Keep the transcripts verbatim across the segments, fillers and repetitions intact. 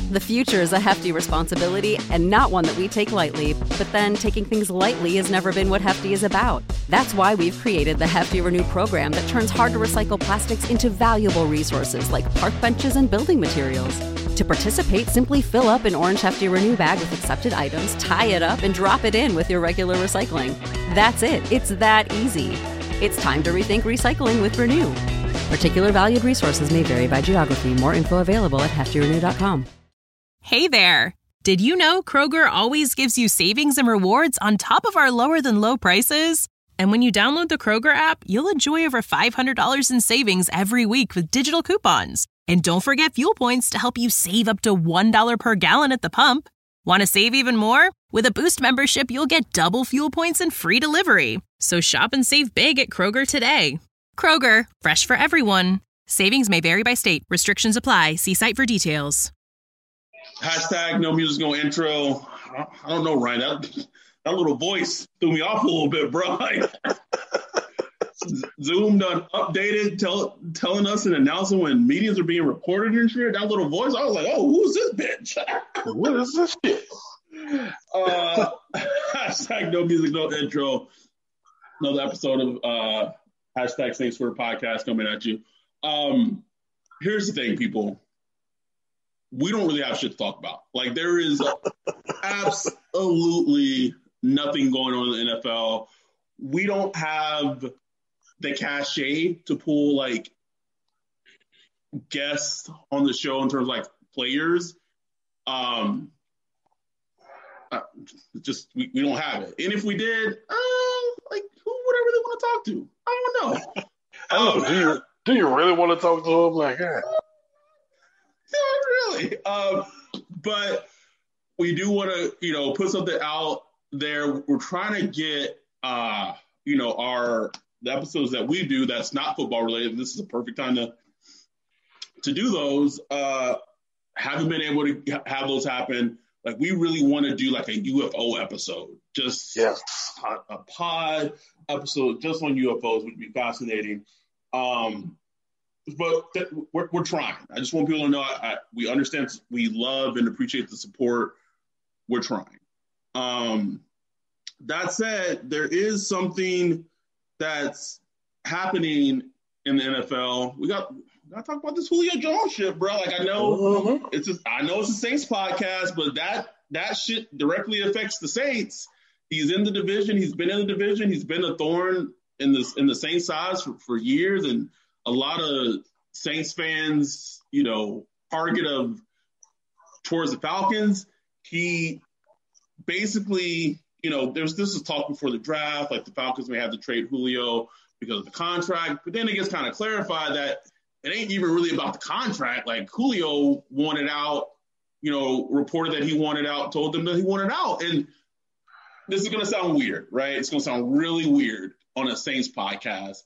The future is a hefty responsibility and not one that we take lightly. But then taking things lightly has never been what Hefty is about. That's why we've created the Hefty Renew program that turns hard-to-recycle plastics into valuable resources like park benches and building materials. To participate, simply fill up an orange Hefty Renew bag with accepted items, tie it up, and drop it in with your regular recycling. That's it. It's that easy. It's time to rethink recycling with Renew. Particular valued resources may vary by geography. More info available at hefty renew dot com. Hey there! Did you know Kroger always gives you savings and rewards on top of our lower-than-low prices? And when you download the Kroger app, you'll enjoy over five hundred dollars in savings every week with digital coupons. And don't forget fuel points to help you save up to one dollar per gallon at the pump. Want to save even more? With a Boost membership, you'll get double fuel points and free delivery. So shop and save big at Kroger today. Kroger, fresh for everyone. Savings may vary by state. Restrictions apply. See site for details. Hashtag no music, no intro. I don't know, Ryan. That, that little voice threw me off a little bit, bro. Like, Zoom done updated, tell, telling us and announcing when meetings are being recorded and shit. That little voice, I was like, oh, who's this bitch? What is this shit? Uh, hashtag no music, no intro. Another episode of uh, hashtag Saints for podcast coming at you. Um, here's the thing, people. We don't really have shit to talk about. Like, there is absolutely nothing going on in the N F L. We don't have the cachet to pull, like, guests on the show in terms of, like, players. Um, uh, just, we, we don't have it. And if we did, uh, like, who would I really want to talk to? I don't know. I don't know. Um, do you do you really want to talk to him? Like, yeah. Not really. Um, but we do want to, you know, put something out there. We're trying to get, uh, you know, our the episodes that we do that's not football related. This is a perfect time to to do those. Uh, haven't been able to have those happen. Like, we really want to do like a U F O episode, just yes. a, a pod episode just on U F Os would be fascinating. Um, but th- we're, we're trying. I just want people to know I, I, we understand, we love and appreciate the support. We're trying. Um, that said, there is something that's happening in the N F L. We got. I talk about this Julio Jones shit, bro. Like, I know mm-hmm. it's a, I know it's a Saints podcast, but that that shit directly affects the Saints. He's in the division. He's been in the division. He's been a thorn in the in the Saints' sides for, for years, and a lot of Saints fans, you know, target of towards the Falcons. He basically, you know, there's this is talk before the draft, like the Falcons may have to trade Julio because of the contract, but then it gets kind of clarified that it ain't even really about the contract. Like, Julio wanted out, you know, reported that he wanted out, told them that he wanted out. And this is going to sound weird, right? It's going to sound really weird on a Saints podcast.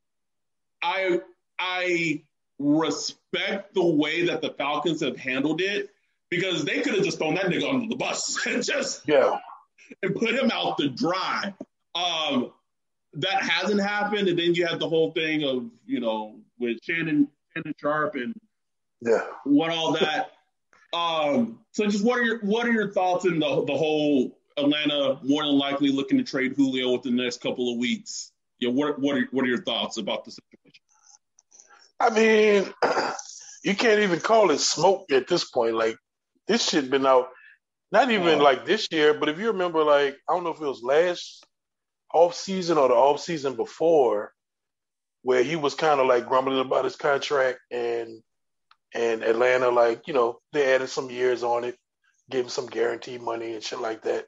I I respect the way that the Falcons have handled it, because they could have just thrown that nigga under the bus and just yeah. and put him out to dry. Um, that hasn't happened. And then you have the whole thing of, you know, with Shannon, Shannon Sharp and yeah, what all that. um, so just what are your what are your thoughts in the the whole Atlanta more than likely looking to trade Julio within the next couple of weeks? Yeah, what what are what are your thoughts about the situation? I mean, you can't even call it smoke at this point. Like, this shit been out, not even uh, like this year, but if you remember, like, I don't know if it was last off season or the off season before, where he was kind of like grumbling about his contract, and and Atlanta, like, you know, they added some years on it, gave him some guaranteed money and shit like that.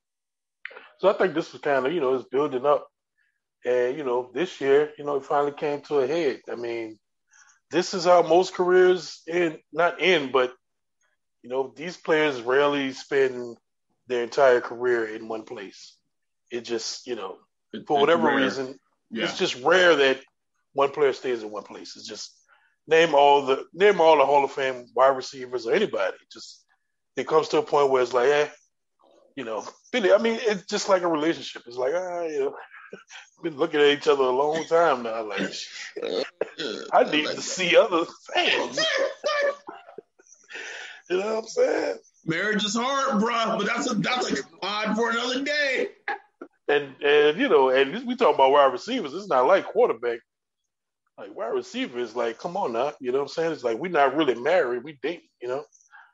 So I think this was kind of, you know, it's building up. And, you know, this year, you know, it finally came to a head. I mean, this is how most careers end, not end, but, you know, these players rarely spend their entire career in one place. It just, you know, it, for whatever rare. reason, yeah. It's just rare that one player stays in one place. It's just name all the name all the Hall of Fame wide receivers or anybody. Just it comes to a point where it's like, eh, you know, I mean, it's just like a relationship. It's like, ah, you know, been looking at each other a long time now. Like, I need to see other fans. You know what I'm saying? Marriage is hard, bro, but that's a that's a pod for another day. And and you know, and we talk about wide receivers. It's not like quarterback. Like wide receiver is like, come on now. You know what I'm saying? It's like we're not really married. We date, you know?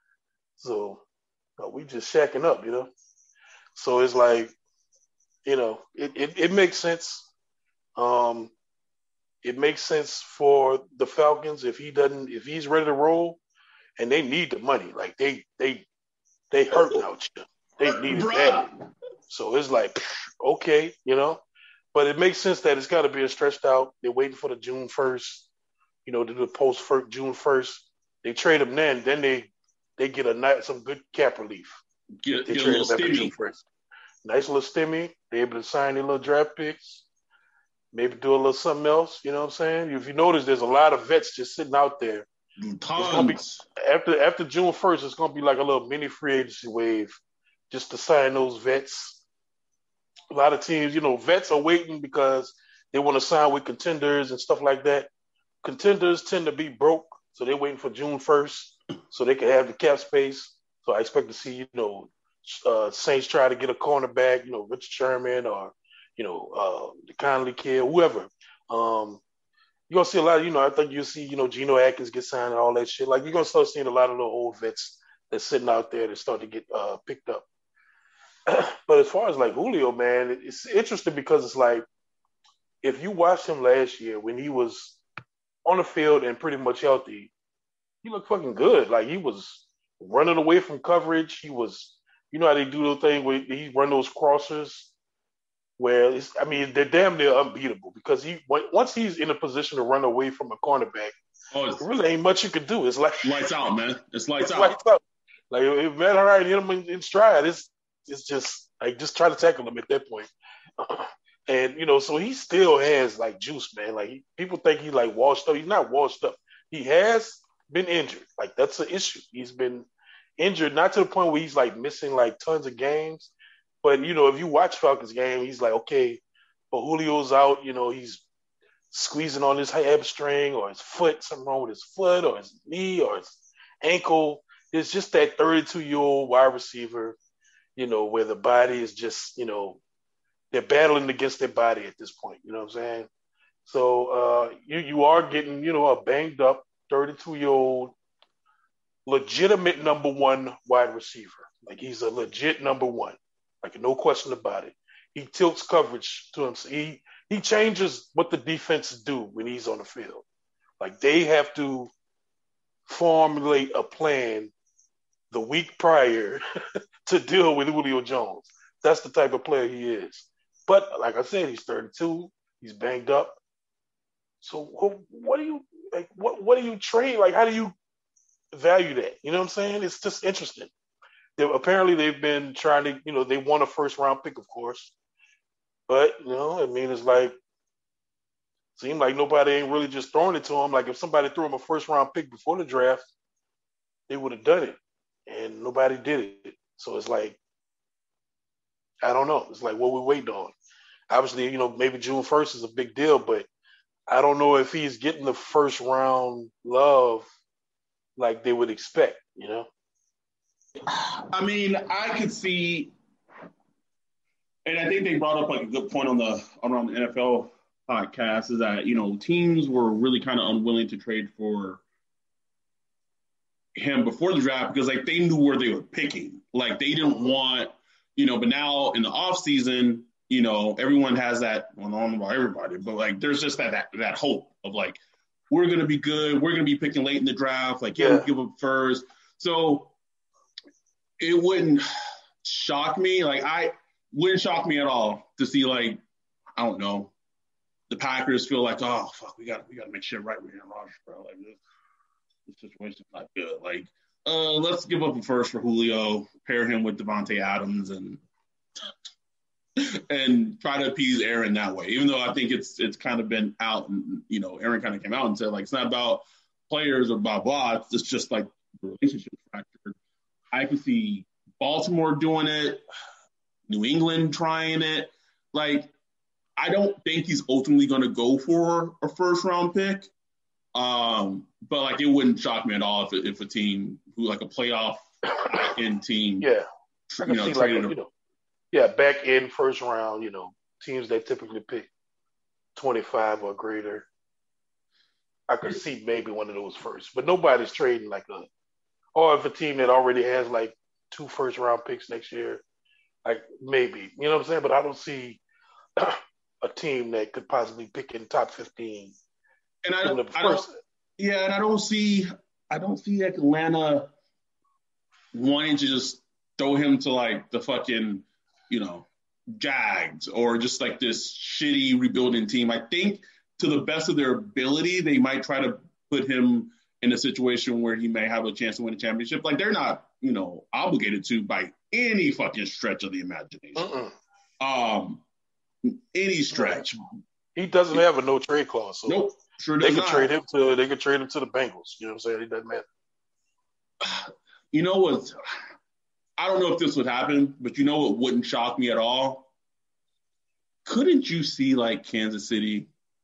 So uh, we just shacking up, you know? So it's like, you know, it, it, it makes sense. Um, it makes sense for the Falcons if he doesn't, if he's ready to roll, and they need the money. Like they they they hurting out here. They need it bad. So it's like, okay, you know. But it makes sense that it's got to be stretched out. They're waiting for the June first, you know, to do the post for June first. They trade them then, then they they get a nice, some good cap relief. Get, they get trade a little them June first. Nice little stimmy. They're able to sign their little draft picks. Maybe do a little something else. You know what I'm saying? If you notice, there's a lot of vets just sitting out there. Tons. It's gonna be, after after June first, it's gonna be like a little mini free agency wave, just to sign those vets. A lot of teams, you know, vets are waiting because they want to sign with contenders and stuff like that. Contenders tend to be broke, so they're waiting for June first so they can have the cap space. So I expect to see, you know, uh, Saints try to get a cornerback, you know, Richard Sherman or, you know, uh, the Conley kid, whoever. Um, you're going to see a lot of, you know, I think you'll see, you know, Geno Atkins get signed and all that shit. Like, you're going to start seeing a lot of little old vets that's sitting out there that start to get uh, picked up. But as far as like Julio, man, it's interesting because it's like if you watched him last year when he was on the field and pretty much healthy, he looked fucking good. Like he was running away from coverage. He was, you know how they do the thing where he run those crossers where it's, I mean, they're damn near unbeatable because he once he's in a position to run away from a cornerback, oh, there really ain't much you can do. It's like lights out, man. It's lights it's out. Lights out. Like if man, all right, hit him in, in stride. It's It's just like just try to tackle him at that point, uh, and you know, so he still has like juice, man. Like he, people think he's like washed up. He's not washed up. He has been injured. Like that's an issue. He's been injured, not to the point where he's like missing like tons of games, but you know, if you watch Falcons game, he's like, okay, but Julio's out. You know, he's squeezing on his hamstring or his foot, something wrong with his foot or his knee or his ankle. It's just that thirty-two-year-old wide receiver. You know, where the body is just, you know, they're battling against their body at this point. You know what I'm saying? So uh, you you are getting, you know, a banged up thirty-two-year-old legitimate number one wide receiver. Like he's a legit number one. Like no question about it. He tilts coverage to him. He he changes what the defense do when he's on the field. Like they have to formulate a plan the week prior to deal with Julio Jones. That's the type of player he is. But like I said, he's thirty-two. He's banged up. So what do you like? What what do you trade? Like how do you value that? You know what I'm saying? It's just interesting. They, apparently they've been trying to, you know, they want a first round pick, of course. But you know, I mean, it's like seemed like nobody ain't really just throwing it to him. Like if somebody threw him a first round pick before the draft, they would have done it. And nobody did it. So it's like, I don't know. It's like what we waiting on. Obviously, you know, maybe June first is a big deal, but I don't know if he's getting the first round love like they would expect, you know? I mean, I could see, and I think they brought up like a good point on the around the N F L podcast is that, you know, teams were really kind of unwilling to trade for him before the draft because like they knew where they were picking. Like they didn't want, you know, but now in the off season, you know, everyone has that, well, I don't know about everybody, but like there's just that that, that hope of like, we're going to be good. We're going to be picking late in the draft. Like, yeah, we'll give up first. So it wouldn't shock me. Like I wouldn't shock me at all to see like, I don't know, the Packers feel like, oh, fuck, we got we got to make shit right with Aaron Rodgers, bro. Like this. The situation's not good. Like, uh, let's give up a first for Julio, pair him with Devontae Adams, and and try to appease Aaron that way. Even though I think it's it's kind of been out, and you know, Aaron kind of came out and said like it's not about players or blah blah. It's just like the relationship factor. I can see Baltimore doing it, New England trying it. Like, I don't think he's ultimately going to go for a first round pick. Um. but like it wouldn't shock me at all if if a team who like a playoff end team, yeah, you know, see traded like a, a, you know, yeah, back in first round, you know, teams that typically pick twenty-five or greater. I could see maybe one of those first, but nobody's trading like a, or if a team that already has like two first round picks next year, like maybe, you know what I'm saying? But I don't see a team that could possibly pick in top fifteen. And I don't, I don't, yeah, and I don't see, I don't see Atlanta wanting to just throw him to like the fucking, you know, Jags or just like this shitty rebuilding team. I think to the best of their ability, they might try to put him in a situation where he may have a chance to win a championship. Like they're not, you know, obligated to by any fucking stretch of the imagination. Uh-uh. Um, any stretch. He doesn't have a no trade clause. So nope. Sure they could not. trade him to they could trade him to the Bengals. You know what I'm saying? It doesn't matter. You know what? I don't know if this would happen, but you know what wouldn't shock me at all? Couldn't you see like Kansas City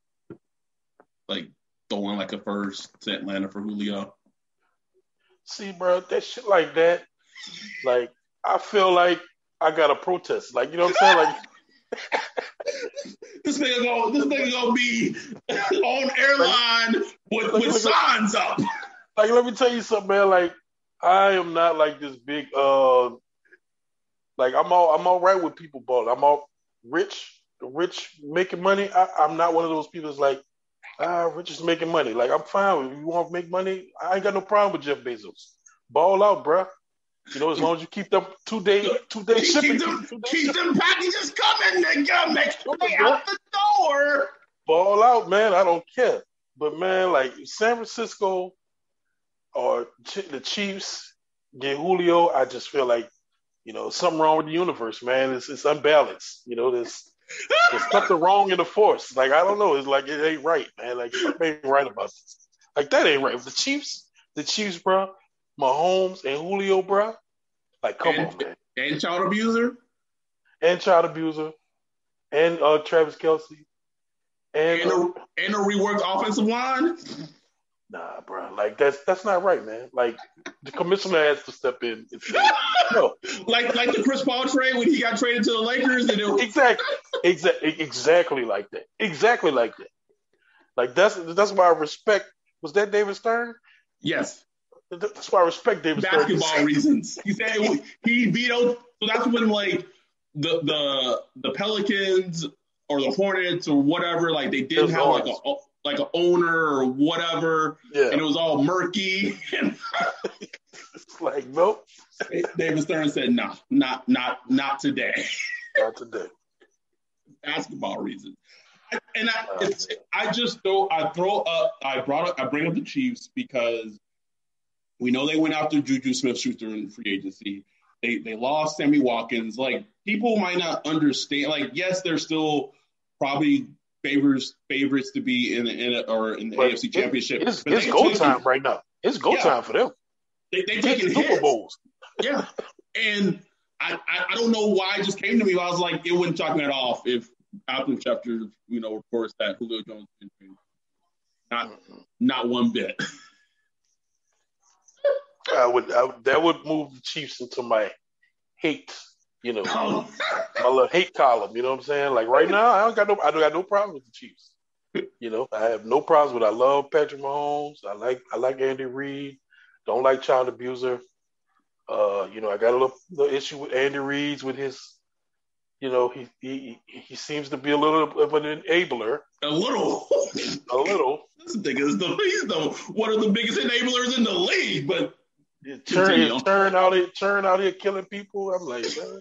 like throwing like a first to Atlanta for Julio? See, bro, that shit like that, like I feel like I got to protest. Like, you know what I'm saying? Like this nigga gonna this nigga gonna be on airline with, with like, signs up. Like, let me tell you something, man. Like, I am not like this big uh like I'm all I'm all right with people balling. I'm all rich, rich making money. I, I'm not one of those people that's like, ah, rich is making money. Like, I'm fine. If you want to make money, I ain't got no problem with Jeff Bezos. Ball out, bruh. You know, as long as you keep them two day, two day keep shipping. Them, keep keep them packages coming, nigga. Make your way out the door. Ball out, man. I don't care. But man, like San Francisco or the Chiefs get Julio, I just feel like, you know, something wrong with the universe, man. It's it's unbalanced. You know, there's there's something wrong in the force. Like, I don't know. It's like it ain't right, man. Like, something ain't right about this. Like, that ain't right. The Chiefs, the Chiefs, bro, Mahomes and Julio, bro. Like, come and, on, man. And child abuser. And child abuser. And uh, Travis Kelce. And, and, a, and a reworked offensive line. Nah, bro. Like, that's that's not right, man. Like, the commissioner has to step in. And say, no. like like the Chris Paul trade when he got traded to the Lakers. And it was... Exactly. Exactly. Exactly like that. Exactly like that. Like, that's that's why I respect. Was that David Stern? Yes. That's why I respect David Stern. Basketball reasons. He said he vetoed. So that's when, like, the the the Pelicans or the Hornets or whatever, like, they didn't have like a like an owner or whatever, yeah. And it was all murky. It's like, nope. David Stern said, "No, nah, not not not today. Not today." Basketball reasons. And I, it's, I just throw, I throw up, I brought up, I bring up the Chiefs because we know they went after Juju Smith-Schuster in free agency. They they lost Sammy Watkins. Like, people might not understand. Like, yes, they're still probably favors favorites to be in the in a, or in the but A F C Championship. It's, it's go taken, time right now. It's go yeah, time for them. They they taking Super Bowls. Yeah, and I, I I don't know why it just came to me. I was like, it wouldn't shock me at all if Adam Schefter, you know, reports that Julio Jones is injured. Not mm-hmm. not one bit. I would I, that would move the Chiefs into my hate, you know, oh. my little hate column. You know what I'm saying? Like, right now, I don't got no I don't got no problem with the Chiefs. You know, I have no problems with. I love Patrick Mahomes. I like I like Andy Reid. Don't like child abuser. Uh, you know, I got a little, little issue with Andy Reid's with his. You know, he he he seems to be a little of an enabler. A little, a little. This nigga is the he's the one of the biggest enablers in the league, but. Turn, turn out here, turn out here, killing people. I'm like, man.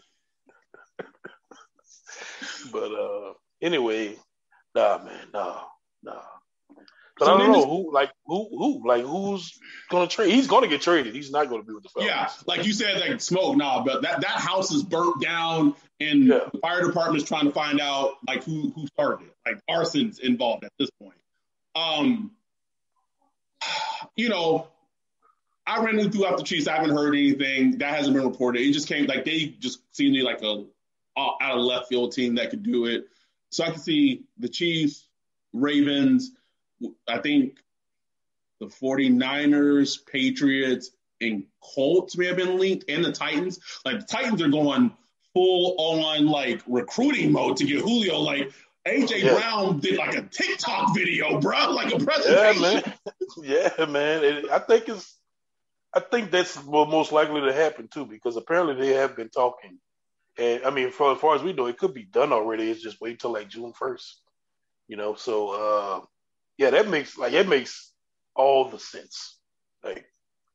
But uh, anyway, nah, man, nah, nah. But so I don't know who, like, who, who, like, who's gonna trade? He's gonna get traded. He's not gonna be with the Falcons. Yeah, like you said, like smoke. Nah, but that, that house is burnt down, and yeah. the fire department's trying to find out like who who started it. Like, arson's involved at this point. Um, you know. I ran it throughout the Chiefs. I haven't heard anything. That hasn't been reported. It just came like they just seemed to be like a out of left field team that could do it. So I can see the Chiefs, Ravens. I think the 49ers, Patriots, and Colts may have been linked, and the Titans. Like, the Titans are going full on, like, recruiting mode to get Julio. Like, A J Yeah. Brown did, like, a TikTok video, bro, like a presentation. Yeah, man. Yeah, man. And I think it's, I think that's what most likely to happen, too, because apparently they have been talking. And, I mean, for as far as we know, it could be done already. It's just wait till, like, June first. You know, so, uh, yeah, that makes, like, it makes all the sense. Like,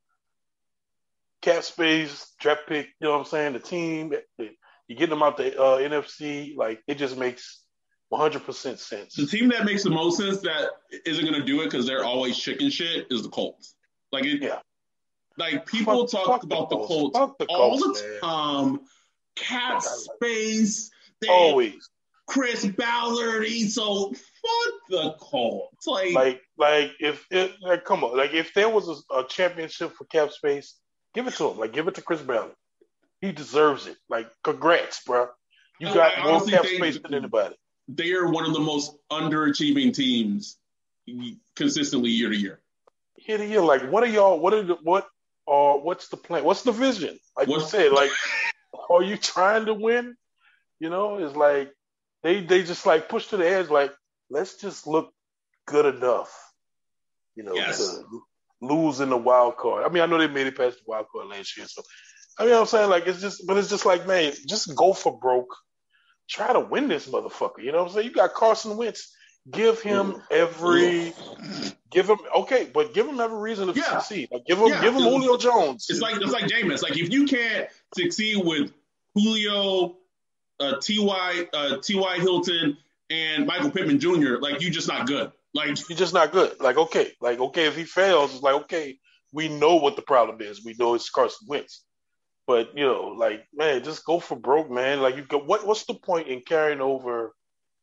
cap space, draft pick, you know what I'm saying? The team, you get them out the uh, N F C, like, it just makes one hundred percent sense. The team that makes the most sense that isn't going to do it because they're always chicken shit is the Colts. Like, it, Yeah. like people Fuck- talk fuck about the the Colts. Colts, Fuck the all Colts, the man. time. Cap space, they, Always. Chris Ballard, he's so fuck the Colts. Like, Like, like if it, like, come on, like if there was a, a championship for cap space, give it to him. Like, give it to Chris Ballard. He deserves it. Like, congrats, bro. You I- got I more honestly cap think- space than anybody. they are one of the most underachieving teams consistently year to year. Here to year, like, what are y'all? What are the, what? Uh, what's the plan? What's the vision? Like you What's- said, like, are you trying to win? You know, it's like they they just like push to the edge. Like, let's just look good enough. You know, Yes. to lose in the wild card. I mean, I know they made it past the wild card last year, so I mean, I'm saying, like, it's just, but it's just like, man, just go for broke. Try to win this motherfucker. You know what I'm saying? You got Carson Wentz. Give him every, give him okay, but give him every reason to Yeah. succeed. Like, give him, Yeah. give him Julio Jones. It's like it's like Jameis. Like, if you can't succeed with Julio, uh, T Y, uh, T Y Hilton, and Michael Pittman Junior, like, you just not good. Like, He's just not good. Like, okay, like, okay, if he fails, it's like, okay, we know what the problem is. We know it's Carson Wentz. But, you know, like, man, just go for broke, man. Like, you go, what, what's the point in carrying over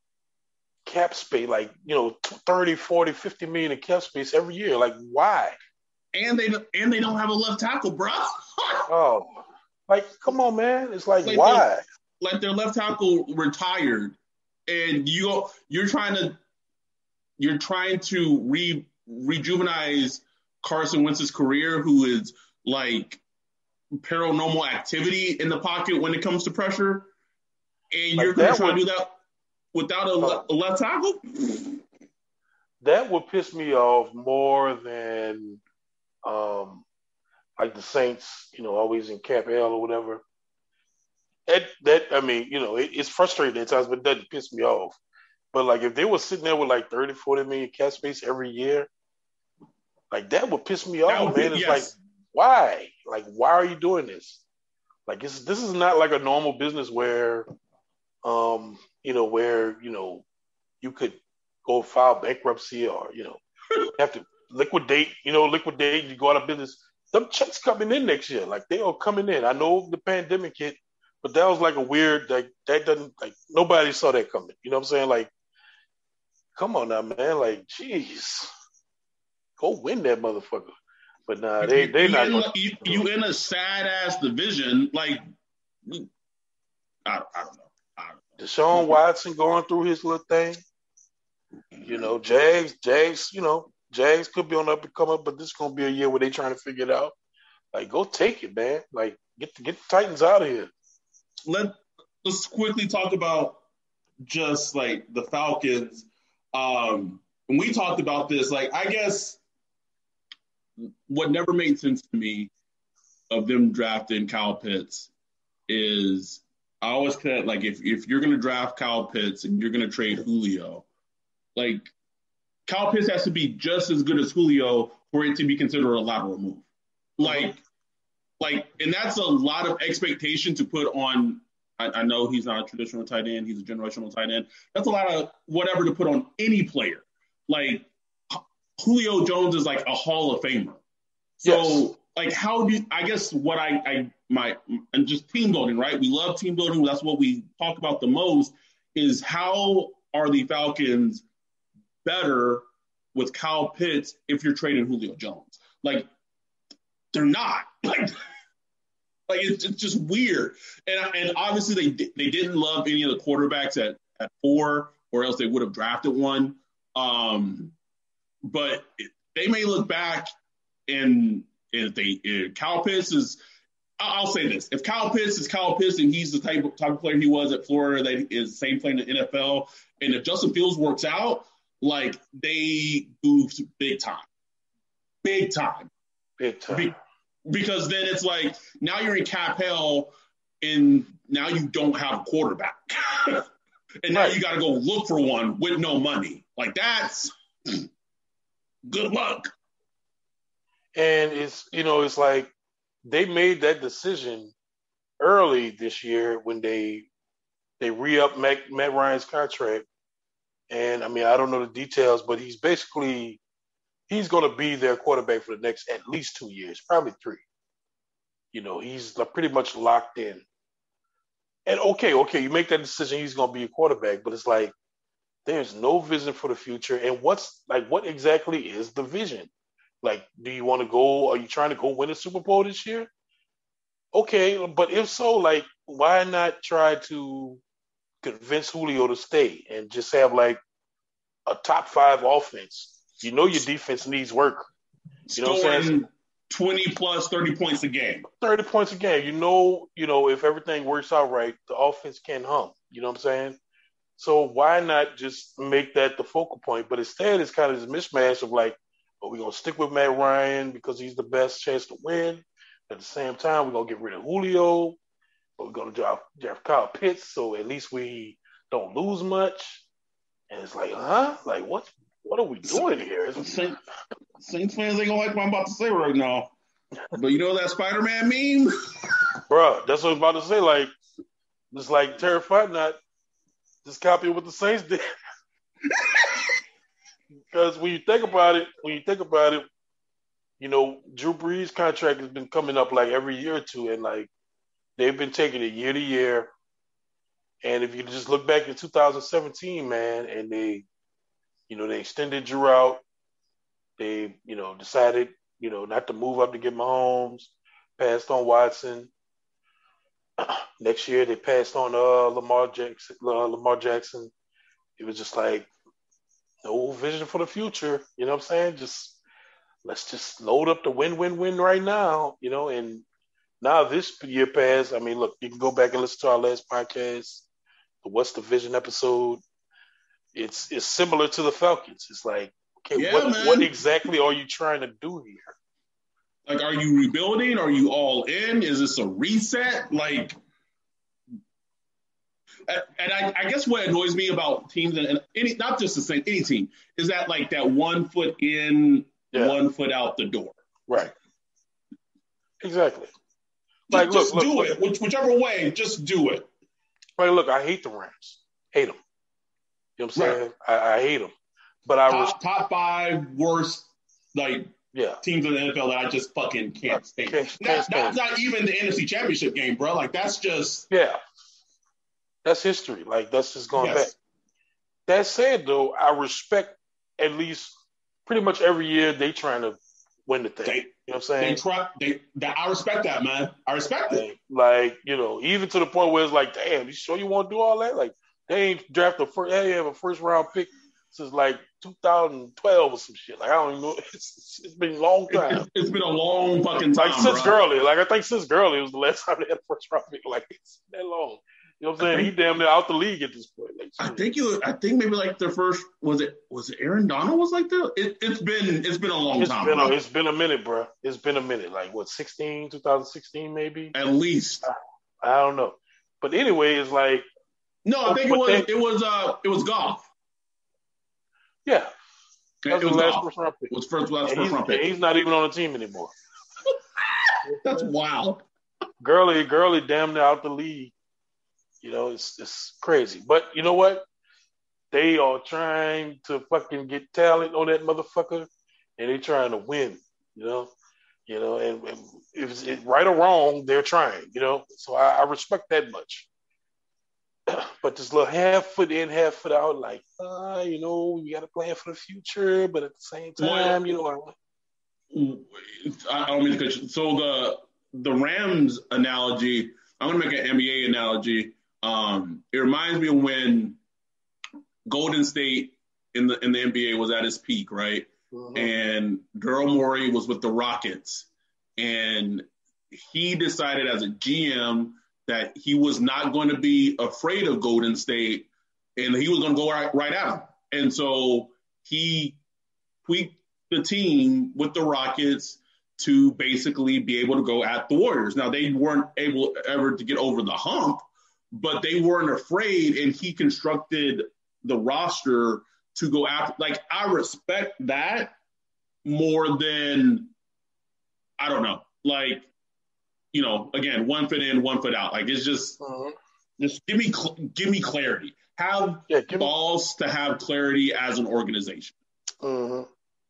cap space, like, you know, thirty, forty, fifty million in cap space every year? Like, why? and they and they don't have a left tackle, bro. Oh, like, come on, man. It's like, Like, why? Like, their left tackle retired, and you you're trying to you're trying to re rejuvenize Carson Wentz's career, who is like paranormal activity in the pocket when it comes to pressure, and Like, you're going to that try would- to do that without a, le- a left tackle? That would piss me off more than, um, like the Saints, you know, always in cap L or whatever. That, that I mean, you know, it, it's frustrating at times, but it doesn't piss me off. But, like, if they were sitting there with, like, thirty, forty million cap space every year, like, that would piss me That off, would- man. It's yes. like, why? Like, why are you doing this? Like, it's, this is not like a normal business where, um, you know, where, you know, you could go file bankruptcy or, you know, have to liquidate, you know, liquidate, you go out of business. Them checks coming in next year. Like, they are coming in. I know the pandemic hit, but that was like a weird, like, that doesn't, like, nobody saw that coming. You know what I'm saying? Like, come on now, man. Like, jeez. Go win that motherfucker. But nah, they, they you, not. in, gonna- you, you in a sad-ass division. Like, I, I don't know. I don't know. Deshaun Watson going through his little thing. You know, Jags, Jags, you know, Jags could be on up and come up, but this is gonna be a year where they trying to figure it out. Like, go take it, man. Like, get the, get the Titans out of here. Let, let's quickly talk about just, like, the Falcons. Um, when we talked about this, like, I guess what never made sense to me of them drafting Kyle Pitts is I always connect, like, if, if you're going to draft Kyle Pitts and you're going to trade Julio, like, Kyle Pitts has to be just as good as Julio for it to be considered a lateral move. Like, like, and that's a lot of expectation to put on. I, I know he's not a traditional tight end. He's a generational tight end. That's a lot of whatever to put on any player. Like, Julio Jones is like a Hall of Famer. So, Yes. like, how do I guess what I, I my and just team building, right? We love team building. That's what we talk about the most. Is how are the Falcons better with Kyle Pitts if you're trading Julio Jones? Like, they're not. Like, like it's, it's just weird. And and obviously they they didn't love any of the quarterbacks at, at four, or else they would have drafted one. Um, but it, they may look back and if they if Kyle Pitts is, I'll say this: if Kyle Pitts is Kyle Pitts and he's the type of, type of player he was at Florida that is the same player in the N F L, and if Justin Fields works out, like they moved big time, big time, big time. Be, because then it's like now you're in cap hell, and now you don't have a quarterback, and now right. you got to go look for one with no money. Like that's good luck. And it's, you know, it's like they made that decision early this year when they they re-upped Matt, Matt Ryan's contract. And, I mean, I don't know the details, but he's basically – he's going to be their quarterback for the next at least two years, probably three. You know, he's pretty much locked in. And, okay, okay, you make that decision, he's going to be a quarterback, but it's like there's no vision for the future. And what's – like, what exactly is the vision? Like, do you want to go – are you trying to go win a Super Bowl this year? Okay, but if so, like, why not try to convince Julio to stay and just have, like, a top five offense? You know your defense needs work. You know what I'm saying? twenty plus thirty points a game. thirty points a game. You know, you know, if everything works out right, the offense can hum. You know what I'm saying? So why not just make that the focal point? But instead, it's kind of this mismatch of, like, are we going to stick with Matt Ryan because he's the best chance to win? At the same time, we're going to get rid of Julio. But we're going to draft, draft Kyle Pitts, so at least we don't lose much. And it's like, huh? Like, what What are we doing here? Saints, Saints fans ain't going to like what I'm about to say right now. But you know that Spider-Man meme? Bro, that's what I was about to say. Like, just like Terry Fontenot, just copy what the Saints did. Because when you think about it, when you think about it, you know, Drew Brees' contract has been coming up like every year or two, and like they've been taking it year to year. And if you just look back in two thousand seventeen, man, and they, you know, they extended Drew out. They, you know, decided, you know, not to move up to get Mahomes, passed on Watson. Next year they passed on uh, Lamar Jackson. Uh, Lamar Jackson. It was just like no vision for the future. You know what I'm saying? Just let's just load up the win-win-win right now. You know, and now this year passed. I mean, look, you can go back and listen to our last podcast, the What's the Vision episode. It's it's similar to the Falcons. It's like, okay, yeah, what, man. what exactly are you trying to do here? Like, are you rebuilding? Are you all in? Is this a reset? Like, and I, I guess what annoys me about teams, and any, not just the same, any team, is that like that one foot in, yeah. one foot out the door. Right. Exactly. Just, like, just look, do look, it. Which, whichever way, just do it. Like, look, I hate the Rams. Hate them. You know what I'm saying? Right. I, I hate them. But I top, was top five worst like yeah. teams in the N F L that I just fucking can't stand. Can't, can't not, stand. not, not even the N F C Championship game, bro. Like that's just yeah. That's history. Like that's just going yes. back. That said, though, I respect at least pretty much every year they trying to win the thing. They, you know what I'm saying? They try. They. That, I respect that, man. I respect like, it. Like you know, even to the point where it's like, damn, you sure you want to do all that? Like they ain't draft a first. They have a first round pick since like two thousand twelve or some shit. Like I don't even know. It's, it's been a long time. It, it's been a long fucking time. Like since bro. Gurley. Like I think since Gurley was the last time they had a first round pick. Like it's that long. You know what I'm saying? Think, he damn near out the league at this point. Like, I think you. I think maybe like their first was it was it Aaron Donald was like that. It, it's been it's been a long it's time. Been bro. a, it's been a minute, bro. It's been a minute. Like what, sixteen, twenty sixteen maybe? At least. I, I don't know. But anyway, it's like no, I think it was they, it was uh it was Goff. Yeah, That's it was the last Goff. first round pick. It was first last and first round pick. He's not even on the team anymore. That's wild. Gurley, Gurley, damn near out the league. You know, it's it's crazy. But you know what? They are trying to fucking get talent on that motherfucker, and they're trying to win. You know, you know, and, and if it's right or wrong, they're trying. You know, so I, I respect that much. But this little half foot in, half foot out, like, uh, you know, you got to plan for the future, but at the same time, you know, I, I don't mean to cut you. So the the Rams analogy, I'm gonna make an N B A analogy. Um, it reminds me of when Golden State in the in the N B A was at its peak, right? mm-hmm. and Daryl Morey was with the Rockets, and he decided as a G M that he was not going to be afraid of Golden State, and he was going to go right, right at him. And so he tweaked the team with the Rockets to basically be able to go at the Warriors. Now, they weren't able ever to get over the hump, but they weren't afraid, and he constructed the roster to go after. Like, I respect that more than, I don't know, like, you know, again, one foot in, one foot out. Like, it's just, uh-huh. just give me, give me clarity. Have yeah, balls me- to have clarity as an organization. Uh-huh.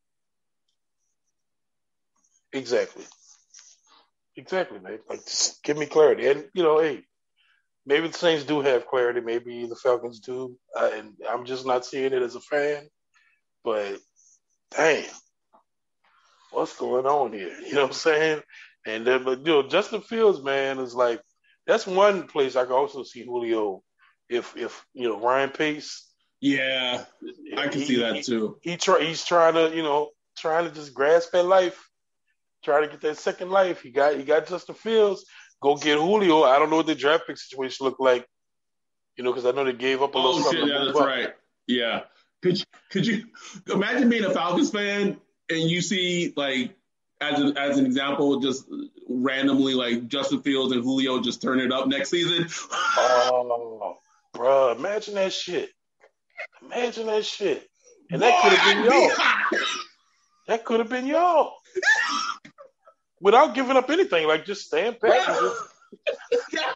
Exactly. Exactly, man. Like, just give me clarity. And, you know, hey, maybe the Saints do have clarity. Maybe the Falcons do. Uh, and I'm just not seeing it as a fan. But, damn, what's going on here? You know what I'm saying? And then, but, you know, Justin Fields, man, is like, that's one place I can also see Julio if, if you know, Ryan Pace. Yeah, I can he, see that too. He, he try, He's trying to, you know, trying to just grasp at life. Try to get that second life. He got he got Justin Fields. Go get Julio. I don't know what the draft pick situation looked like, you know, because I know they gave up a little oh, something. Shit, yeah, that's up. Right. Yeah. Could you, could you imagine being a Falcons fan and you see, like, as a, as an example, just randomly, like, Justin Fields and Julio just turn it up next season? Oh, bro, imagine that shit. Imagine that shit. And that could have been y'all. That could have been y'all. Without giving up anything, like just stand back. And just...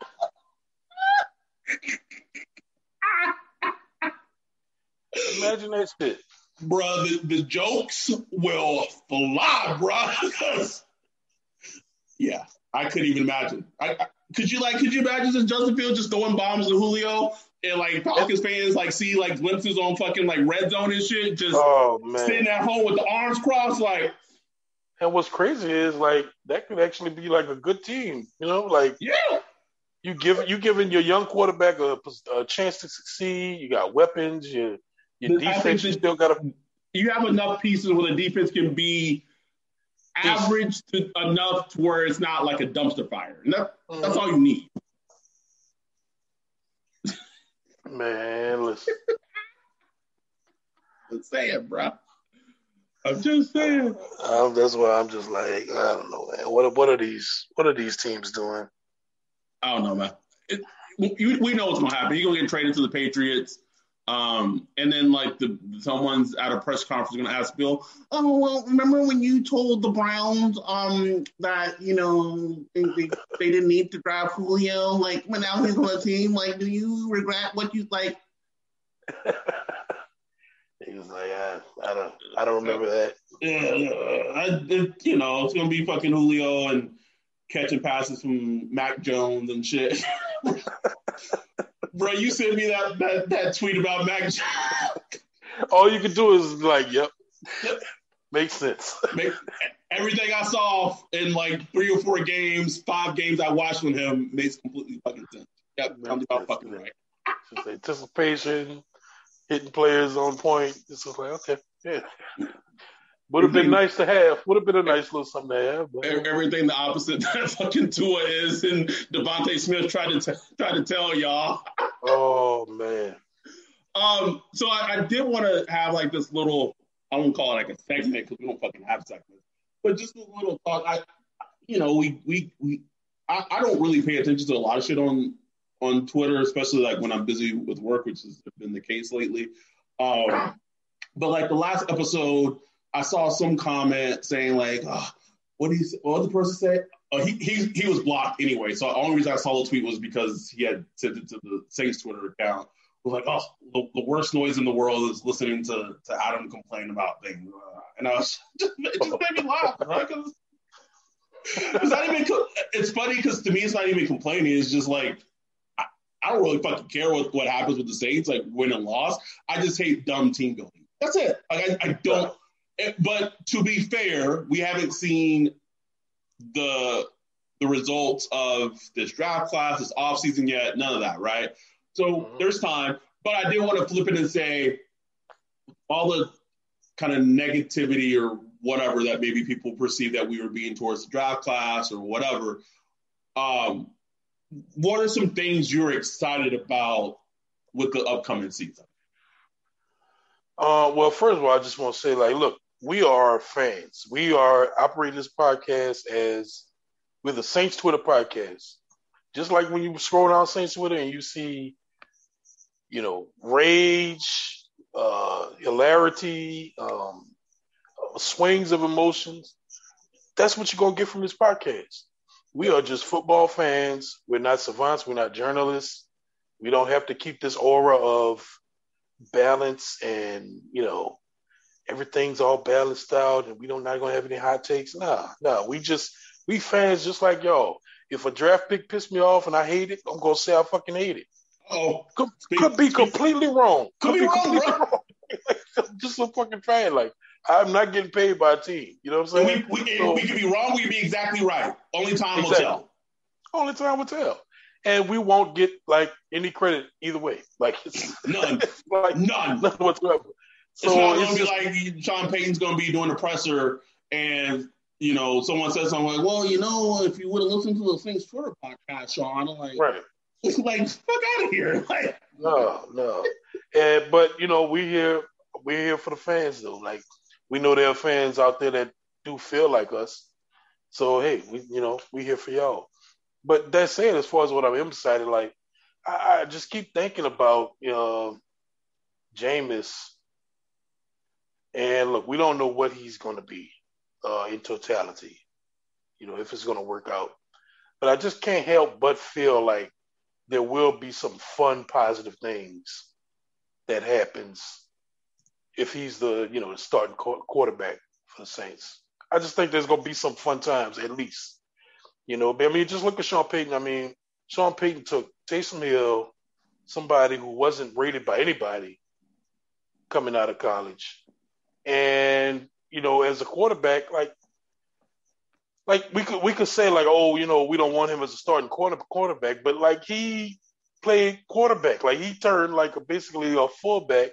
Imagine that shit. Bro, the, the jokes will fly, bro. Yeah, I couldn't even imagine. I, I, could you like? Could you imagine just Justin Fields just throwing bombs to Julio and like Falcons fans like see like glimpses on fucking like red zone and shit, just oh, man. sitting at home with the arms crossed, like. And what's crazy is like that could actually be like a good team, you know, like yeah, you give you giving your young quarterback a, a chance to succeed. You got weapons. Your your the defense you still got to. You have enough pieces where the defense can be average to enough to where it's not like a dumpster fire. And that, mm-hmm. that's all you need. Man, listen. I'm saying, bro. I'm just saying. Um, that's why I'm just like, I don't know, man. What what are these? What are these teams doing? I don't know, man. It, we, we know what's gonna happen. You're gonna get traded to the Patriots, um, and then like the someone's at a press conference gonna ask Bill, "Oh well, remember when you told the Browns um that you know they, they, they didn't need to draft Julio? Like when now he's on the team, like do you regret what you like?" He was like, I, I don't, I don't remember that. Yeah, I, it, you know, it's gonna be fucking Julio and catching passes from Mac Jones and shit. Bro, you sent me that, that that tweet about Mac Jones. All you can do is like, yep, makes sense. Make, everything I saw in like three or four games, five games I watched with him makes completely fucking sense. Yep, I'm about fucking right. Just anticipation. Hitting players on point. It's just like, okay, yeah. Would have been nice to have. Would have been a nice little something to have. But... Everything the opposite that fucking Tua is, and Devontae Smith tried to t- try to tell y'all. Oh man. Um. So I, I did want to have like this little. I won't call it like a segment because we don't fucking have segments, but just a little thought. I, you know, we we we. I, I don't really pay attention to a lot of shit on. on Twitter, especially like when I'm busy with work, which has been the case lately. Um, but like the last episode, I saw some comment saying like, oh, what did he, what did the person say? Oh, he, he, he was blocked anyway. So the only reason I saw the tweet was because he had sent it to the Saints Twitter account. It was like, oh, the, the worst noise in the world is listening to, to Adam complain about things. Uh, and I was just, it just made me laugh, right? Cause it's not even, it's funny because to me, it's not even complaining. It's just like, I don't really fucking care what, what happens with the Saints, like win and loss. I just hate dumb team building. That's it. Like I, I don't. But to be fair, we haven't seen the the results of this draft class, this offseason yet. None of that, right? So mm-hmm. there's time. But I did want to flip it and say all the kind of negativity or whatever that maybe people perceive that we were being towards the draft class or whatever, um, what are some things you're excited about with the upcoming season? Uh, well, first of all, I just want to say, like, look, we are fans. We are operating this podcast as we're the Saints Twitter podcast. Just like when you scroll down Saints Twitter and you see, you know, rage, uh, hilarity, um, swings of emotions, that's what you're going to get from this podcast. We are just football fans. We're not savants. We're not journalists. We don't have to keep this aura of balance and, you know, everything's all balanced out and we don't not going to have any hot takes. Nah, nah. We just, we fans just like y'all. If a draft pick pissed me off and I hate it, I'm going to say I fucking hate it. Oh, could, speak, could be speak, completely wrong. Could, could be, be wrong, bro. Wrong. I'm just a fucking fan. Like, I'm not getting paid by a team. You know what I'm saying? We, we, so, we could be wrong. We could be exactly right. Only time exactly. will tell. Only time will tell. And we won't get, like, any credit either way. Like, none. like, none. None whatsoever. So it's not going to be like Sean Payton's going to be doing the presser and, you know, someone says something like, well, you know, if you would have listened to the Saints Twitter podcast, Sean, I'm like, right. like, fuck out of here. Like, no, no. And, but, you know, we here, we're here for the fans, though. Like, we know there are fans out there that do feel like us. So, hey, we, you know, we here for y'all. But that said, as far as what I'm emphasizing, like, I, I just keep thinking about, you know, Jameis. And look, we don't know what he's going to be uh, in totality, you know, if it's going to work out. But I just can't help but feel like there will be some fun, positive things that happens if he's the, you know, the starting quarterback for the Saints. I just think there's going to be some fun times, at least. You know, I mean, just look at Sean Payton. I mean, Sean Payton took Taysom Hill, somebody who wasn't rated by anybody coming out of college. And, you know, as a quarterback, like, like we could we could say, like, oh, you know, we don't want him as a starting quarter, quarterback. But, like, he played quarterback. Like, he turned, like, a, basically a fullback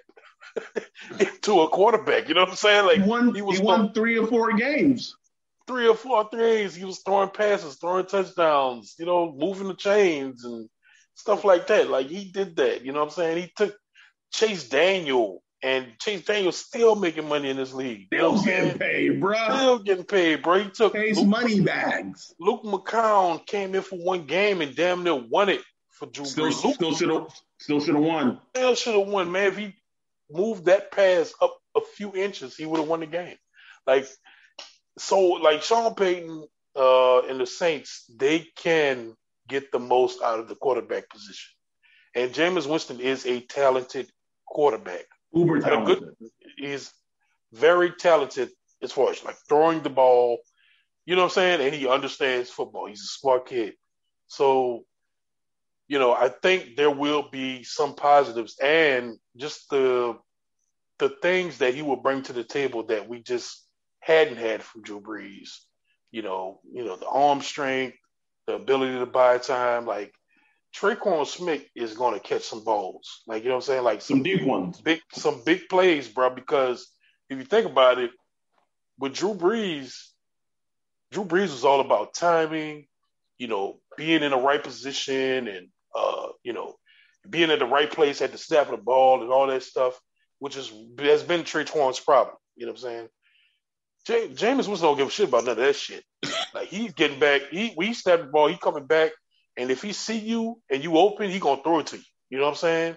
into a quarterback. You know what I'm saying? Like, he won, he, was he won three or four games. Three or four threes, he was throwing passes, throwing touchdowns, you know, moving the chains and stuff like that. Like, he did that, you know what I'm saying? He took Chase Daniel, and Chase Daniel's still making money in this league. Still you know getting paid, bro. Still getting paid, bro. He took Chase Luke, money bags. Luke McCown came in for one game and damn near won it for Drew still, Brees. Still should have still should have won. Still should have won, man. If he moved that pass up a few inches, he would have won the game. Like, So, like, Sean Payton uh, and the Saints, they can get the most out of the quarterback position. And Jameis Winston is a talented quarterback. Uber talented. Good, he's very talented as far as, like, throwing the ball. You know what I'm saying? And he understands football. He's a smart kid. So, you know, I think there will be some positives and just the the things that he will bring to the table that we just hadn't had from Drew Brees, you know, you know, the arm strength, the ability to buy time. Like, Tre'Quan Smith is going to catch some balls, like, you know what I'm saying, like some, some deep ones, big, some big plays, bro. Because if you think about it, with Drew Brees, Drew Brees was all about timing, you know, being in the right position and uh, you know, being at the right place at the snap of the ball and all that stuff, which is has been Tre'Quan's problem. You know what I'm saying? Jameis Winston don't give a shit about none of that shit. Like, he's getting back. He we snap the ball. He coming back, and if he see you and you open, he gonna throw it to you. You know what I'm saying?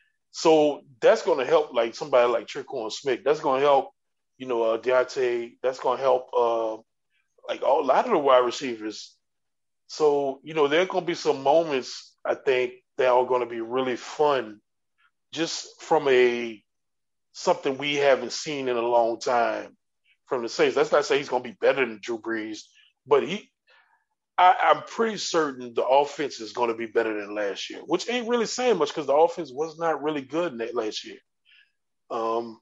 So that's gonna help, like, somebody like Tre'Quan Smith. That's gonna help, you know, uh, Deontay. That's gonna help, uh, like, all, a lot of the wide receivers. So, you know, there are gonna be some moments, I think, that are gonna be really fun, just from a something we haven't seen in a long time from the Saints. That's not to say he's going to be better than Drew Brees, but he, I, I'm pretty certain the offense is going to be better than last year, which ain't really saying much because the offense was not really good in that last year. Um,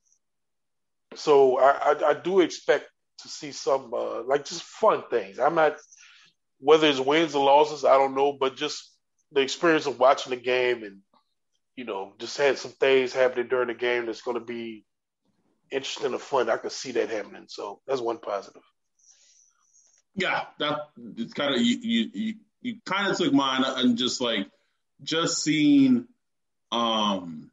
so I, I, I do expect to see some, uh, like, just fun things. I'm not, whether it's wins or losses, I don't know, but just the experience of watching the game and, you know, just had some things happening during the game that's going to be interesting and fun. I could see that happening. So that's one positive. Yeah, that it's kind of you. You, you, you kind of took mine and just like just seeing um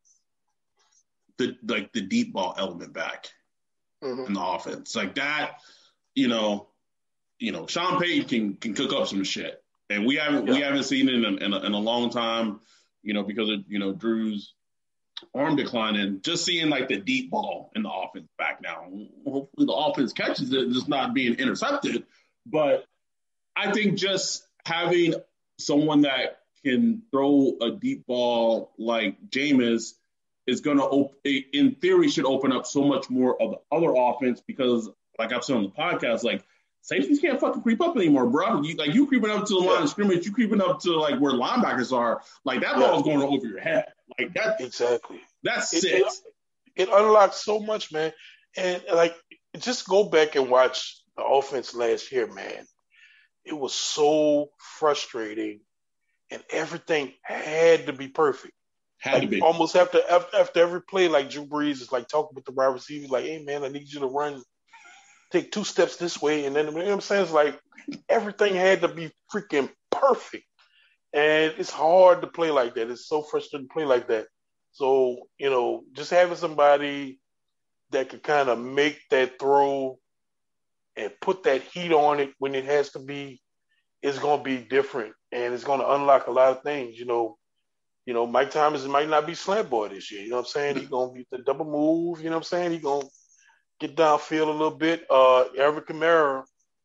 the like the deep ball element back mm-hmm. in the offense like that. You know, you know, Sean Payton can can cook up some shit, and we haven't yeah. we haven't seen it in a, in a, in a long time. You know, because of you know Drew's arm declining, just seeing like the deep ball in the offense back now. Hopefully the offense catches it, just not being intercepted. But I think just having someone that can throw a deep ball like Jameis is going to, op- in theory, should open up so much more of the other offense because, like I've said on the podcast, like safeties can't fucking creep up anymore, bro. You, like you creeping up to the line yeah. of scrimmage, you creeping up to like where linebackers are. Like that yeah. ball is going over your head. Like that. Exactly. That's it, it. It, it unlocks so much, man. And like, just go back and watch the offense last year, man. It was so frustrating, and everything had to be perfect. Had like, to be. Almost after, after after every play, like Drew Brees is like talking with the wide receivers, like, "Hey, man, I need you to run, take two steps this way," and then you know what I'm saying? It's like everything had to be freaking perfect, and it's hard to play like that. It's so frustrating to play like that. So you know, just having somebody that could kind of make that throw and put that heat on it when it has to be, is going to be different, and it's going to unlock a lot of things. You know, you know, Mike Thomas might not be slant boy this year. You know what I'm saying? He's going to be the double move. You know what I'm saying? He's going to get downfield a little bit. Uh, Alvin Kamara,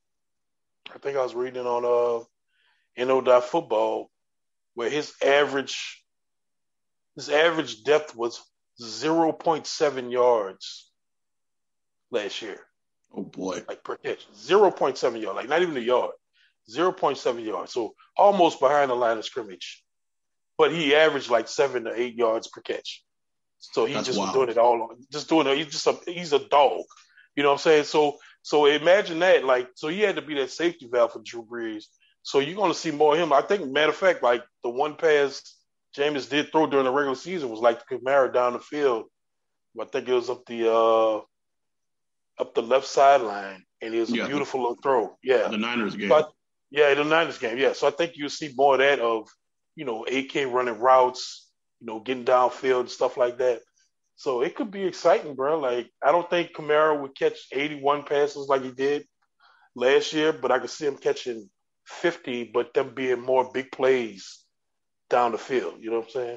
I think I was reading on uh, N O Football, where his average his average depth was zero point seven yards last year. Oh, boy. Like per catch. zero point seven yards. Like not even a yard. zero point seven yards. So almost behind the line of scrimmage. But he averaged like seven to eight yards per catch. So he That's just wild. was doing it all. Just doing it. He's just a, he's a dog. You know what I'm saying? So so imagine that. Like, so he had to be that safety valve for Drew Brees. So you're going to see more of him. I think, matter of fact, like the one pass Jameis did throw during the regular season was like the Kamara down the field. I think it was up the uh, up the left sideline, and it was a yeah, beautiful little throw. Yeah, the Niners game. But, yeah, the Niners game. Yeah, so I think you'll see more of that of, you know, A K running routes, you know, getting downfield and stuff like that. So it could be exciting, bro. Like, I don't think Kamara would catch eighty-one passes like he did last year, but I could see him catching fifty, but them being more big plays down the field. You know what I'm saying?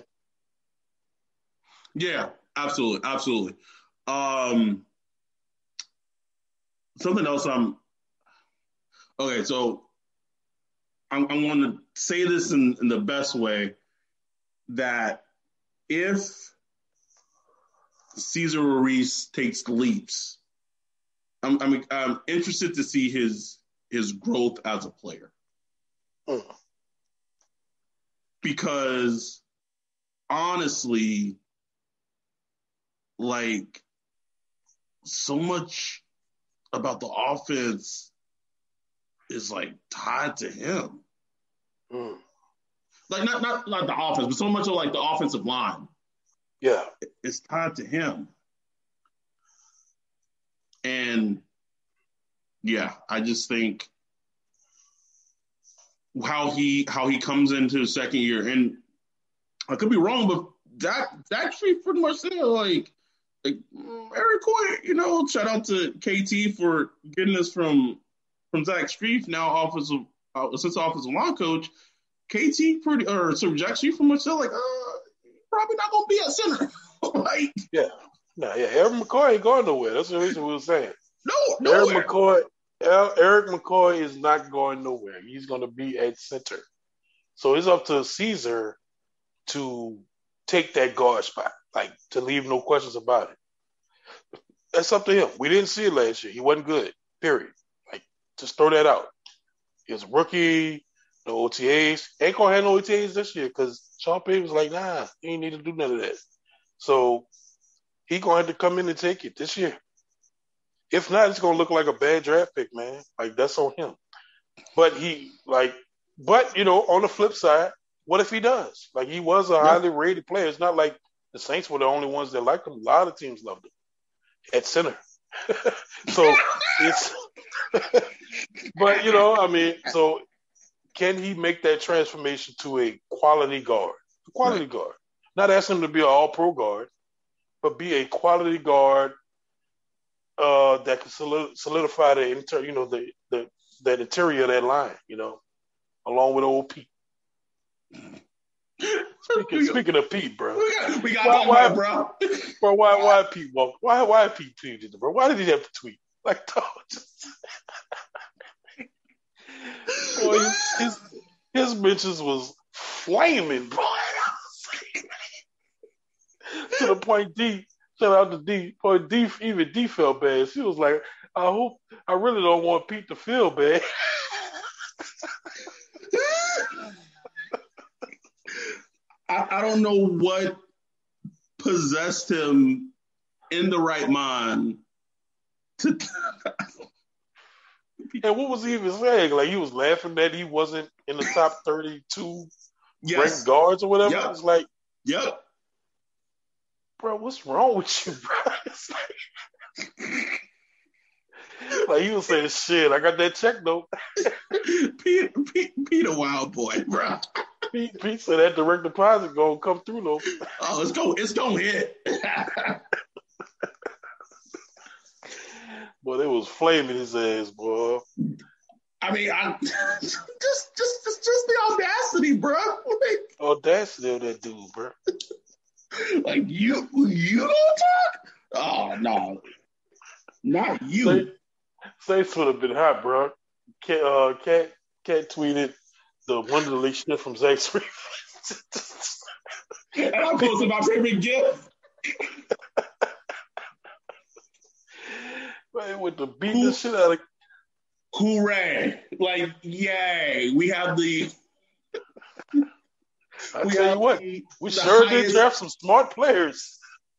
Yeah, absolutely, absolutely. Um, something else I'm okay. So I'm, I'm going to say this in, in the best way, that if Cesar Ruiz takes leaps, I'm, I'm I'm interested to see his his growth as a player. Mm. Because honestly, like, so much about the offense is like tied to him. Mm. Like not not like the offense, but so much of like the offensive line. Yeah, it's tied to him. And yeah, I just think how he how he comes into his second year, and I could be wrong, but that that actually pretty much said like like Eric Coy, you know, shout out to K T for getting us from from Zach Strief, now offensive uh, assistant offensive line coach. K T pretty or so Jack Strief pretty much said like, uh, probably not gonna be at center. Like, yeah, no, yeah, Eric McCoy ain't going nowhere. That's the reason we were saying. No, nowhere. Eric McCoy, Eric McCoy is not going nowhere. He's going to be at center. So it's up to Caesar to take that guard spot, like to leave no questions about it. That's up to him. We didn't see it last year. He wasn't good, period. Like, just throw that out. He was a rookie, no O T As. Ain't going to have no O T As this year because Sean Payton was like, nah, he ain't need to do none of that. So he going to have to come in and take it this year. If not, it's going to look like a bad draft pick, man. Like, that's on him. But he, like, but, you know, on the flip side, what if he does? Like, he was a yeah. highly rated player. It's not like the Saints were the only ones that liked him. A lot of teams loved him. at center. So it's, but you know, I mean, so can he make that transformation to a quality guard? A quality right. guard. Not asking him to be an all-pro guard, but be a quality guard uh, that can solidify the inter, you know, the the that interior of that line, you know, along with old Pete. Speaking, speaking of Pete, bro, we got, we got why, why, bro. Bro, why, why Pete walk? Why, why Pete tweeted, bro? Why did he have to tweet? Like, just, boy, his, his his mentions was flaming, bro. To the point D, shout out to D. Point D, even D felt bad. She was like, "I hope, I really don't want Pete to feel bad." I, I don't know what possessed him in the right mind to. And what was he even saying? Like, he was laughing that he wasn't in the top thirty-two yes. ranked guards or whatever. Yep. It's like, yep. Bro, what's wrong with you, bro? It's like, like he was saying, shit, I got that check though. Pete, Pete, Pete a wild boy, bro. Pete, Pete said that direct deposit gonna come through though. Oh, it's going, it's gonna hit. Boy, they was flaming his ass, boy. I mean, I just, just, just, just the audacity, bro. Like, audacity of that dude, bro. Like, you, you don't talk? Oh no, not you. Saints would have been hot, bro. Cat, uh, Cat, Cat tweeted the Wonderly shit from Zach Street. And I posted my favorite gift. Man, with the beat the shit out of. Hooray! Like, yay! We have the. I we tell you what, the, we the sure highest... did draft some smart players.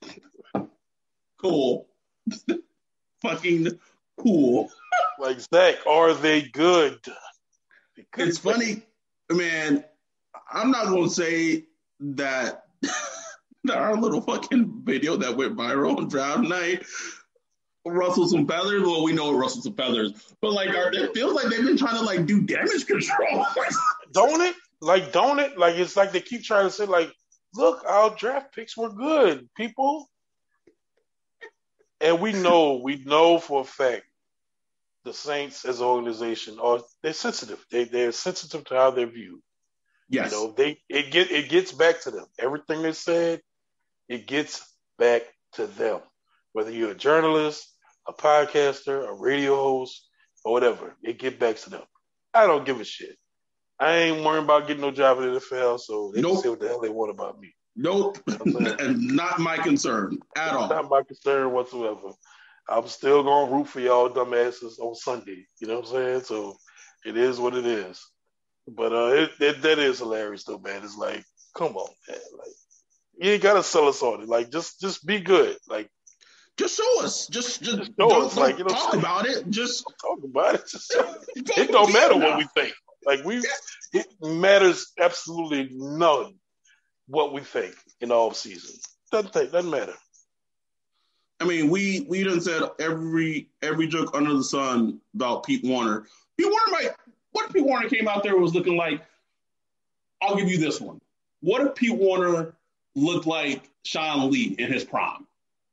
Cool. Fucking cool. Like, Zach, are they good? It's funny, man. I'm not going to say that, that our little fucking video that went viral on draft night rustled some feathers. Well, we know it rustled some feathers. But, like, our, it feels like they've been trying to, like, do damage control. Don't it? Like, don't it? Like, it's like they keep trying to say, like, look, our draft picks were good, people. And we know, we know for a fact the Saints as an organization are they're sensitive. They they're sensitive to how they're viewed. Yes. You know, they it get it gets back to them. Everything they said, it gets back to them. Whether you're a journalist, a podcaster, a radio host, or whatever, it get back to them. I don't give a shit. I ain't worrying about getting no job in the N F L, so they nope. can say what the hell they want about me. Nope. And not my concern at all. Not my concern whatsoever. I'm still going to root for y'all dumbasses on Sunday. You know what I'm saying? So it is what it is. But uh, it, it, that is hilarious, though, man. It's like, come on, man. Like, you ain't got to sell us on it. Like, just just be good. Like, just show us. Just, just, just show don't, us. Like, you know, talk about it. Just talk about it. Just, it don't matter what we think. Like, we, it matters absolutely none what we think in the off season. Doesn't think, doesn't matter. I mean, we we done said every every joke under the sun about Pete Warner. Pete Warner might. What if Pete Warner came out there and was looking like? I'll give you this one. What if Pete Warner looked like Sean Lee in his prime?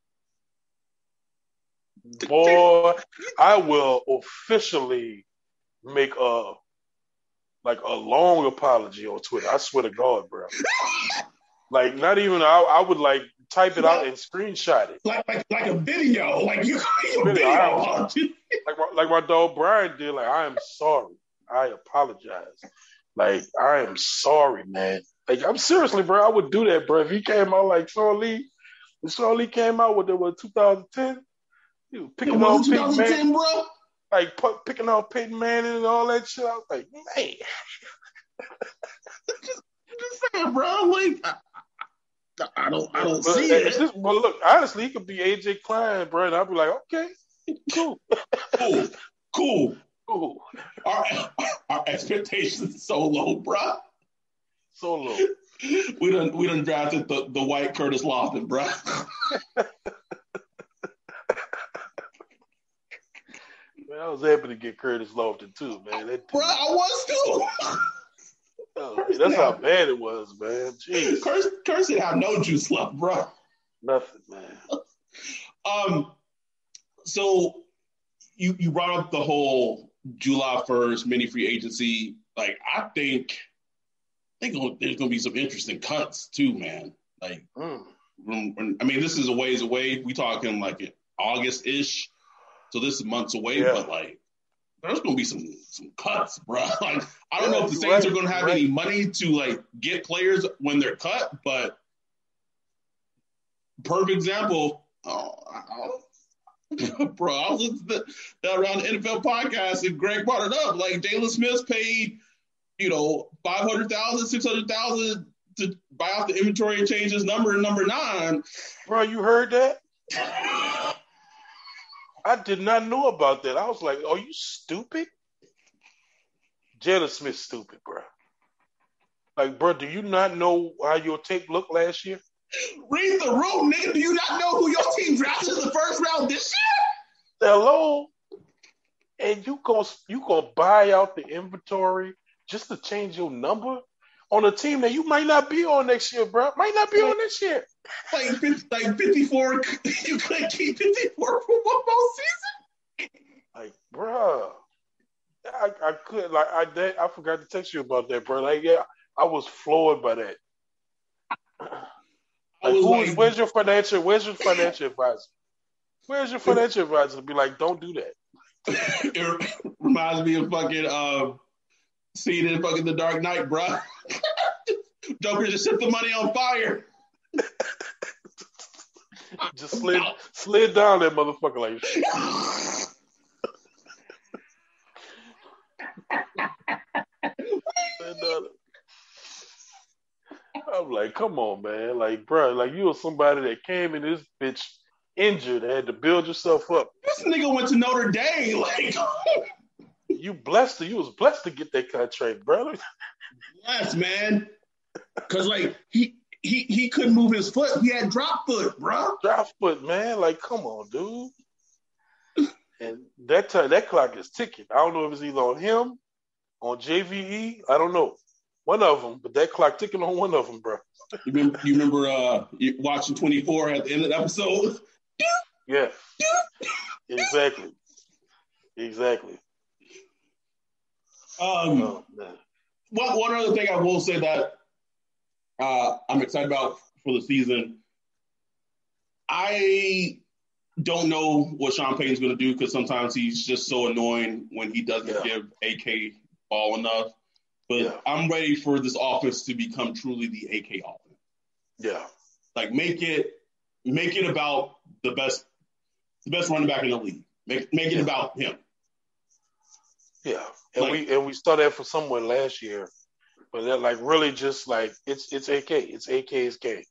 Boy, I will officially make a like a long apology on Twitter. I swear to God, bro. Like, not even, I, I would like type it out and screenshot it. Like like, like a video. Like you a video apology. Like, like my dog Brian did. Like, I am sorry. I apologize. Like, I am sorry, man. Like, I'm seriously, bro. I would do that, bro. If he came out like Sean Lee, if Sean Lee came out with the what, twenty ten, he was picking yeah, on twenty ten, Peyton Manning, bro. Like p- picking on Peyton Manning and all that shit. I was like, man. just, just saying, bro. Like, I, I don't, I don't but, see it. it. Well, look, honestly, he could be A J Klein, bro. And I'd be like, okay, cool, cool, cool. Cool. Our, our expectations so low, bro. So low. We done we done drafted the, the white Curtis Lofton, bro. Man, I was happy to get Curtis Lofton too, man. That Bro, I was too. oh, man, that's how bad it was, man. Jeez. Curtis, Curtis didn't have no juice left, bro. Nothing, man. Um, so you you brought up the whole July first mini free agency. Like, I think, I think there's gonna be some interesting cuts too, man. Like, mm. when, I mean, this is a ways away. We talking like August ish, so this is months away. Yeah. But like, there's gonna be some some cuts, bro. Like, I don't yeah, know if the Saints right, are gonna have right. any money to like get players when they're cut, but perfect example. Oh, I, I, bro, I was listening to that around the N F L podcast, and Greg brought it up. Like, Jalen Smith paid, you know, five hundred thousand, six hundred thousand to buy out the inventory and change his number to number nine. Bro, you heard that? I did not know about that. I was like, "Are you stupid?" Jalen Smith, stupid, bro. Like, bro, do you not know how your tape looked last year? Read the room, nigga. Do you not know who your team drafted in the first round this year? Hello? And you gonna you gonna buy out the inventory just to change your number on a team that you might not be on next year, bro? Might not be on this year. Like, like fifty-four, you couldn't keep fifty-four for one more season? Like, bro, I, I could like I that, I forgot to text you about that, bro. Like, yeah, I was floored by that. Like, who, like, where's your financial? Where's your financial advisor? Where's your financial advisor to be like, don't do that? It reminds me of fucking uh, seeing in fucking The Dark Knight, bro. Joker just set the money on fire. Just slid slid down that motherfucker like. I'm like, come on, man. Like, bro, like, you were somebody that came in this bitch injured and had to build yourself up. This nigga went to Notre Dame. Like, you blessed to, you was blessed to get that contract, brother. Yes, man. Because, like, he, he he couldn't move his foot. He had drop foot, bro. Drop foot, man. Like, come on, dude. And that time, that clock is ticking. I don't know if it's either on him, on J V E. I don't know. One of them, but that clock ticking on one of them, bro. You remember, you remember uh, watching twenty-four at the end of the episode? Yeah. Exactly. Exactly. Um, oh, man. One, one other thing I will say that uh, I'm excited about for the season, I don't know what Sean Payton's going to do because sometimes he's just so annoying when he doesn't yeah. give A K ball enough. But yeah. I'm ready for this offense to become truly the A K offense. Yeah. Like, make it make it about the best the best running back in the league. Make make it yeah. about him. Yeah. And like, we and we started that for someone last year. But they're like really just like it's it's A K. It's A K's K.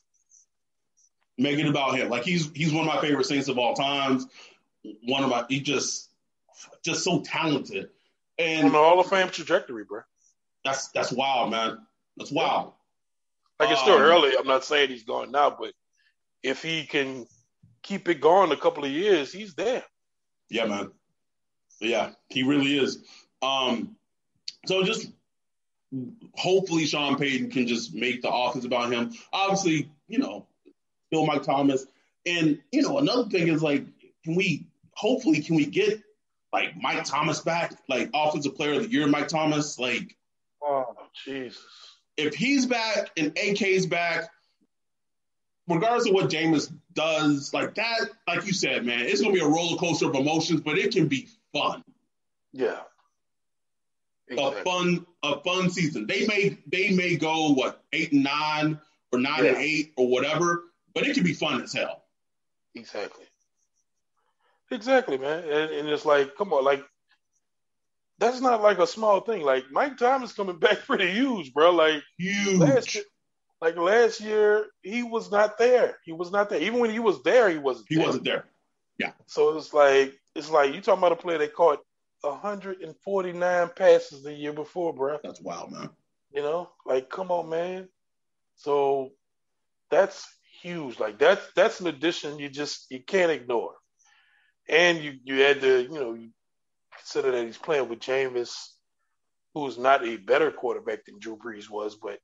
Make it about him. Like, he's he's one of my favorite Saints of all times. One of my he just just so talented. And on the Hall of Fame trajectory, bro. That's that's wild, man. That's wild. Like, it's still um, early. I'm not saying he's going now, but if he can keep it going a couple of years, he's there. Yeah, man. Yeah, he really is. Um, so just hopefully Sean Payton can just make the offense about him. Obviously, you know, Bill Mike Thomas. And, you know, another thing is, like, can we hopefully can we get, like, Mike Thomas back? Like, Offensive Player of the Year Mike Thomas? Like, oh, Jesus. If he's back and A K's back, regardless of what Jameis does, like that, like you said, man, it's going to be a roller coaster of emotions, but it can be fun. Yeah. Exactly. A fun, a fun season. They may, they may go, what, eight and nine or nine yeah. and eight or whatever, but it can be fun as hell. Exactly. Exactly, man. And, and it's like, come on, like, that's not like a small thing. Like, Mike Thomas coming back pretty huge, bro. Like, huge. Last year, like last year, he was not there. He was not there. Even when he was there, he wasn't. He there. wasn't there. Yeah. So it's like it's like you talking about a player that caught one hundred forty-nine passes the year before, bro. That's wild, man. You know, like, come on, man. So that's huge. Like, that's that's an addition you just you can't ignore. And you you had to you know. You, consider that he's playing with Jameis, who's not a better quarterback than Drew Brees was, but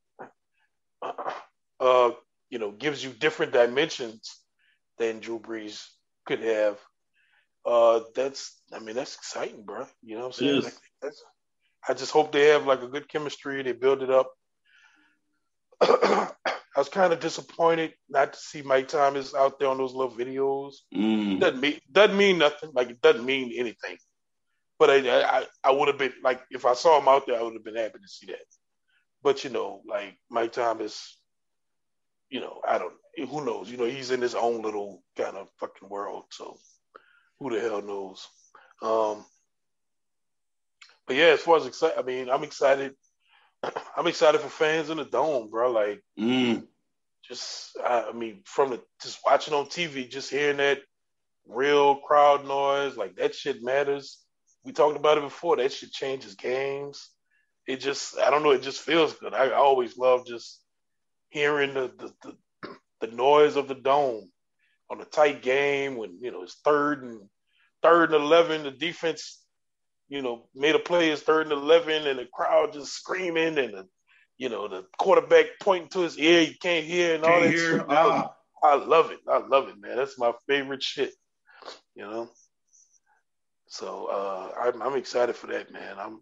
uh, you know, gives you different dimensions than Drew Brees could have. Uh, that's, I mean, that's exciting, bro. You know what I'm saying? Like, that's, I just hope they have like a good chemistry. They build it up. I was kind of disappointed not to see Mike Thomas out there on those little videos. Mm. Doesn't mean doesn't mean nothing. Like it doesn't mean anything. But I I, I would have been like if I saw him out there, I would have been happy to see that. But you know, like Mike Thomas, you know, I don't. Who knows? You know, he's in his own little kind of fucking world. So who the hell knows? Um, but yeah, as far as excited, I mean, I'm excited. I'm excited for fans in the dome, bro. Like, mm. just, I, I mean, from the just watching on T V, just hearing that real crowd noise, like that shit matters. We talked about it before. That shit changes games. It just, I don't know, it just feels good. I, I always love just hearing the, the the the noise of the dome on a tight game when you know it's third and third and eleven. The defense, you know, made a play. It's third and eleven, and the crowd just screaming, and the, you know, the quarterback pointing to his ear, you can't hear, and all Can't that hear. shit. Ah. I, I love it. I love it, man. That's my favorite shit. You know. So uh, I'm, I'm excited for that, man. I'm,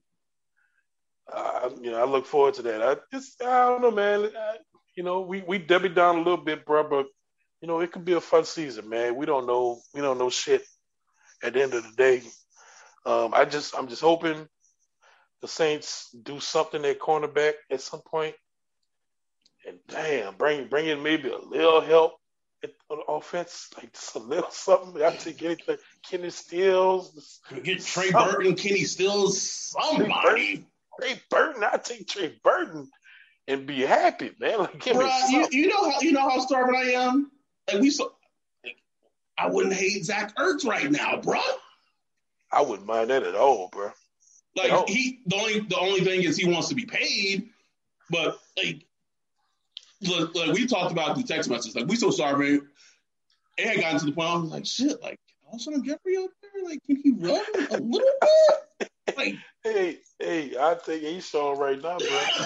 uh, you know, I look forward to that. I just, I don't know, man. I, you know, we we debbie down a little bit, bro, but you know, it could be a fun season, man. We don't know, we don't know shit at the end of the day. Um, I just, I'm just hoping the Saints do something at cornerback at some point, and damn, bring bring in maybe a little help at, on the offense, like just a little something. I take anything. Kenny Stills, get Trey Burton, Kenny Stills, somebody. Trey Burton, I take Trey Burton and be happy, man. Like, give Bruh, me you, you know how you know how starving I am. Like we so, like, I wouldn't hate Zach Ertz right now, bruh. I wouldn't mind that at all, bro. Like all. he, the only the only thing is he wants to be paid, but like, look, like we talked about the text message. Like we so starving. It had gotten to the point I was like, shit. Like Alshon Jeffrey out there, like can he run a little bit? Like, hey, hey, I think he's showing right now, bro.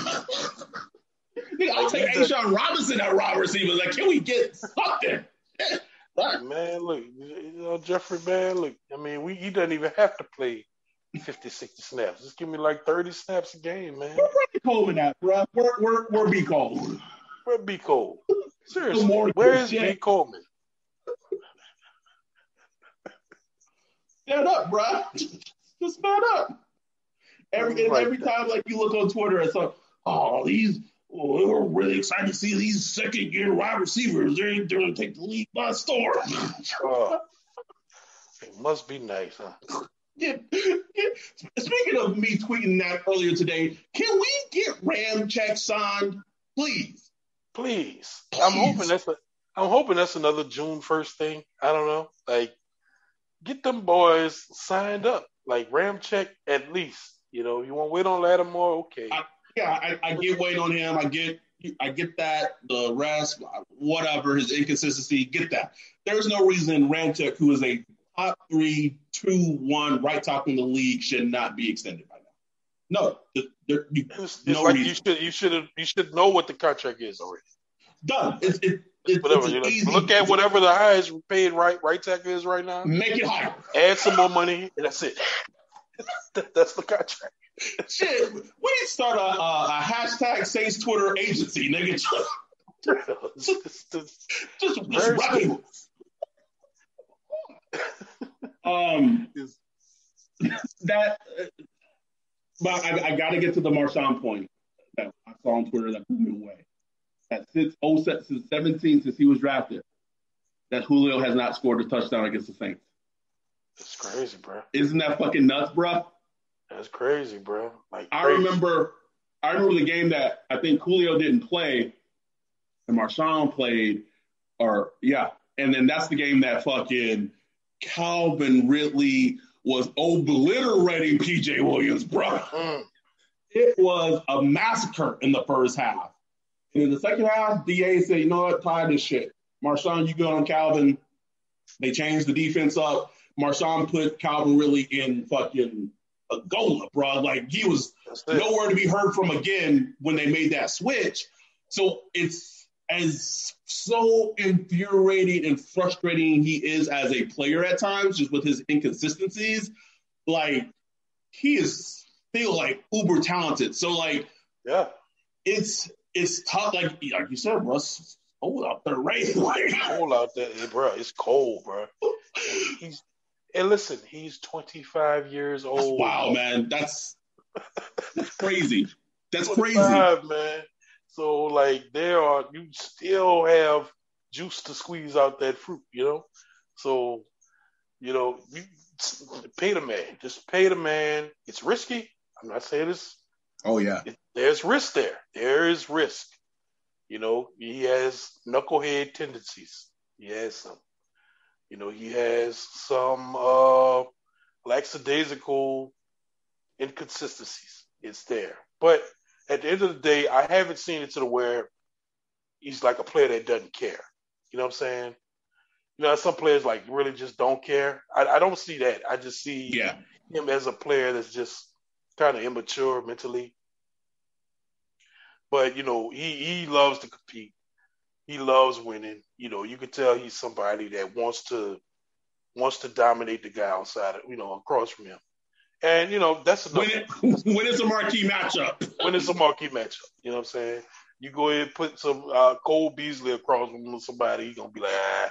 Nigga, I'll take A'Shawn Robinson at wide receiver. Like, can we get something? Right. Man, look, you know, Jeffrey, man, look, I mean, we he doesn't even have to play fifty, sixty snaps. Just give me like thirty snaps a game, man. Where Brady Coleman at, bro? Where, where, where B. Cole? Where B. Cole? Seriously, where is B. Coleman? Stand up, bro. Just stand up. Every right every time, like you look on Twitter, it's like, oh, these, oh, we're really excited to see these second year wide receivers. They're, they're going to take the league by storm. Oh, it must be nice, huh? Yeah, yeah. Speaking of me tweeting that earlier today, can we get Ramczyk signed, please? Please. Please. I'm hoping that's a, I'm hoping that's another June first thing. I don't know, like. Get them boys signed up, like Ramczyk at least. You know, you want to wait on Lattimore, okay? I, yeah, I, I get wait on him. I get, I get that. The rest, whatever, his inconsistency, get that. There's no reason Ramczyk, who is a top three, two, one right tackle in the league, should not be extended by now. No, there, you, it's, it's no like reason. you should, you should, you should know what the contract is already. Done. It's, it, It's, whatever. It's you know, easy, look at whatever the highest paid right right tackle is right now. Make it higher. Add some more money, and that's it. That's the contract. Shit, we need to start a, a, a hashtag Saints Twitter agency, nigga. just, just, just, just wrecking. Um, that. Uh, but I, I got to get to the Marshawn point that I saw on Twitter that blew me away. That since oh since seventeen, since he was drafted, that Julio has not scored a touchdown against the Saints. That's crazy, bro. Isn't that fucking nuts, bro? That's crazy, bro. Like I crazy. remember, I remember the game that I think Julio didn't play, and Marshawn played, or yeah, and then that's the game that fucking Calvin Ridley was obliterating P J Williams, bro. Mm. It was a massacre in the first half. And in the second half, D A said, you know what, tie this shit. Marshawn, you go on Calvin. They changed the defense up. Marshawn put Calvin Ridley in fucking a goalie, bro. Like, he was nowhere to be heard from again when they made that switch. So it's as so infuriating and frustrating he is as a player at times, just with his inconsistencies. Like, he is still like uber talented. So like, yeah, it's it's tough. Like like you said, bro, it's cold out there, right? Like, cold out there, bro. It's cold, bro. He's and listen, he's twenty-five years old. Wow, man, that's that's crazy. That's crazy, man. So like, there are you still have juice to squeeze out that fruit, you know. So you know, you pay the man. Just pay the man. It's risky. I'm not saying this. Oh yeah. It, there's risk there. There is risk. You know, he has knucklehead tendencies. He has some. You know, he has some uh, lackadaisical inconsistencies. It's there. But at the end of the day, I haven't seen it to the where he's like a player that doesn't care. You know what I'm saying? You know, some players like really just don't care. I, I don't see that. I just see yeah. him as a player that's just kind of immature mentally. But, you know, he, he loves to compete. He loves winning. You know, you can tell he's somebody that wants to wants to dominate the guy outside, of, you know, across from him. And, you know, that's enough. When, it, when it's a marquee matchup. When it's a marquee matchup. You know what I'm saying? You go ahead and put some uh, Cole Beasley across from somebody, he's going to be like, ah.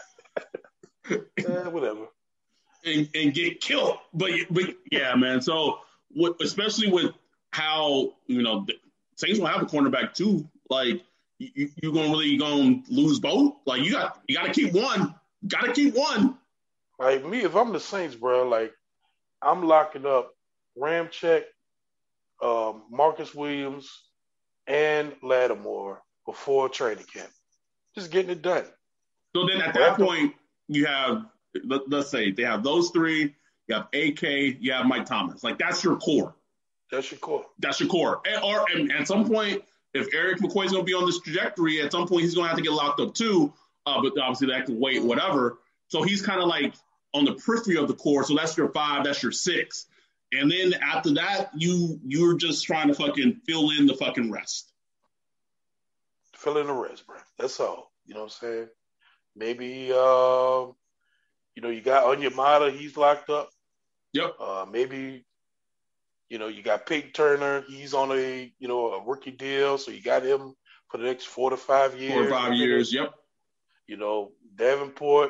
eh, whatever. And, and get killed. But, but yeah, man. So, what, especially with how, you know, the Saints will have a cornerback too. Like, you, you're going to really going to lose both? Like, you got you got to keep one. Got to keep one. Like, me, if I'm the Saints, bro, like, I'm locking up Ramczyk, um, Marcus Williams, and Lattimore before training camp. Just getting it done. So then at that point, you have, let, let's say, they have those three. You have A K, you have Mike Thomas. Like, that's your core. That's your core. That's your core. And, or and at some point, if Eric McCoy's going to be on this trajectory, at some point he's going to have to get locked up too. Uh, but obviously that can wait, whatever. So he's kind of like on the periphery of the core. So that's your five. That's your six. And then after that, you you're just trying to fucking fill in the fucking rest. Fill in the rest, bro. That's all. You know what I'm saying? Maybe, uh, you know, you got Onyemata. He's locked up. Yep. Uh, maybe, you know, you got Peyton Turner. He's on a, you know, a rookie deal. So you got him for the next four to five years. Four or five years. Yep. You know, Davenport.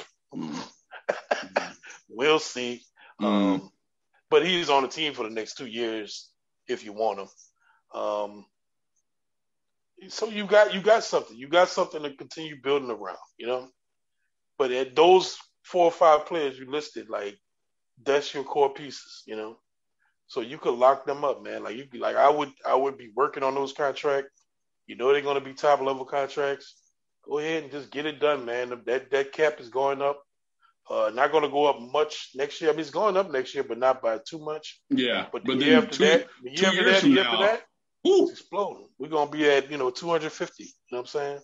We'll see. Mm. Um, but he's on the team for the next two years if you want him. Um, so you got you got something. You got something to continue building around, you know? But at those four or five players you listed, like, that's your core pieces, you know? So you could lock them up, man. Like, you like I would I would be working on those contracts. You know they're gonna be top level contracts. Go ahead and just get it done, man. That that cap is going up. Uh, not going to go up much next year. I mean, it's going up next year, but not by too much. Yeah. But the but year after two, that, the year after that, the year after that, Ooh. it's exploding. We're going to be at, you know, two hundred fifty. You know what I'm saying?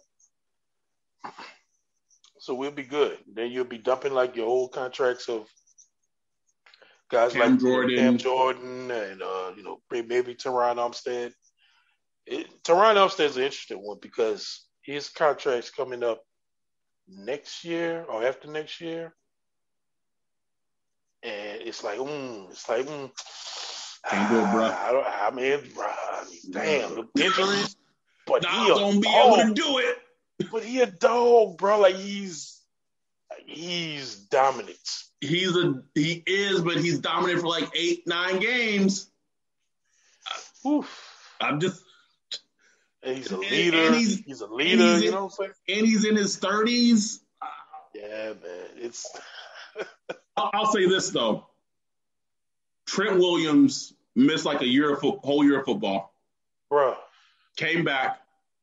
So we'll be good. Then you'll be dumping like your old contracts of guys Cam like Jordan. Cam Jordan and, uh, you know, maybe Teron Armstead. It, Teron Armstead's an interesting one because his contract's coming up next year or after next year. And it's like, mm, it's like, mm, can't do it, bro. I, I mean, bro, damn, the injuries. But Not he a gonna be dog. able to do it. But he a dog, bro. Like he's, he's dominant. He's a he is, but he's dominant for like eight, nine games. Oof. I'm just. And he's a and, leader. And he's, he's a leader. He's you in, know what I'm saying? And he's in his thirties. Yeah, man. It's. I'll say this though. Trent Williams missed like a year of fo- whole year of football. Bro. Came back.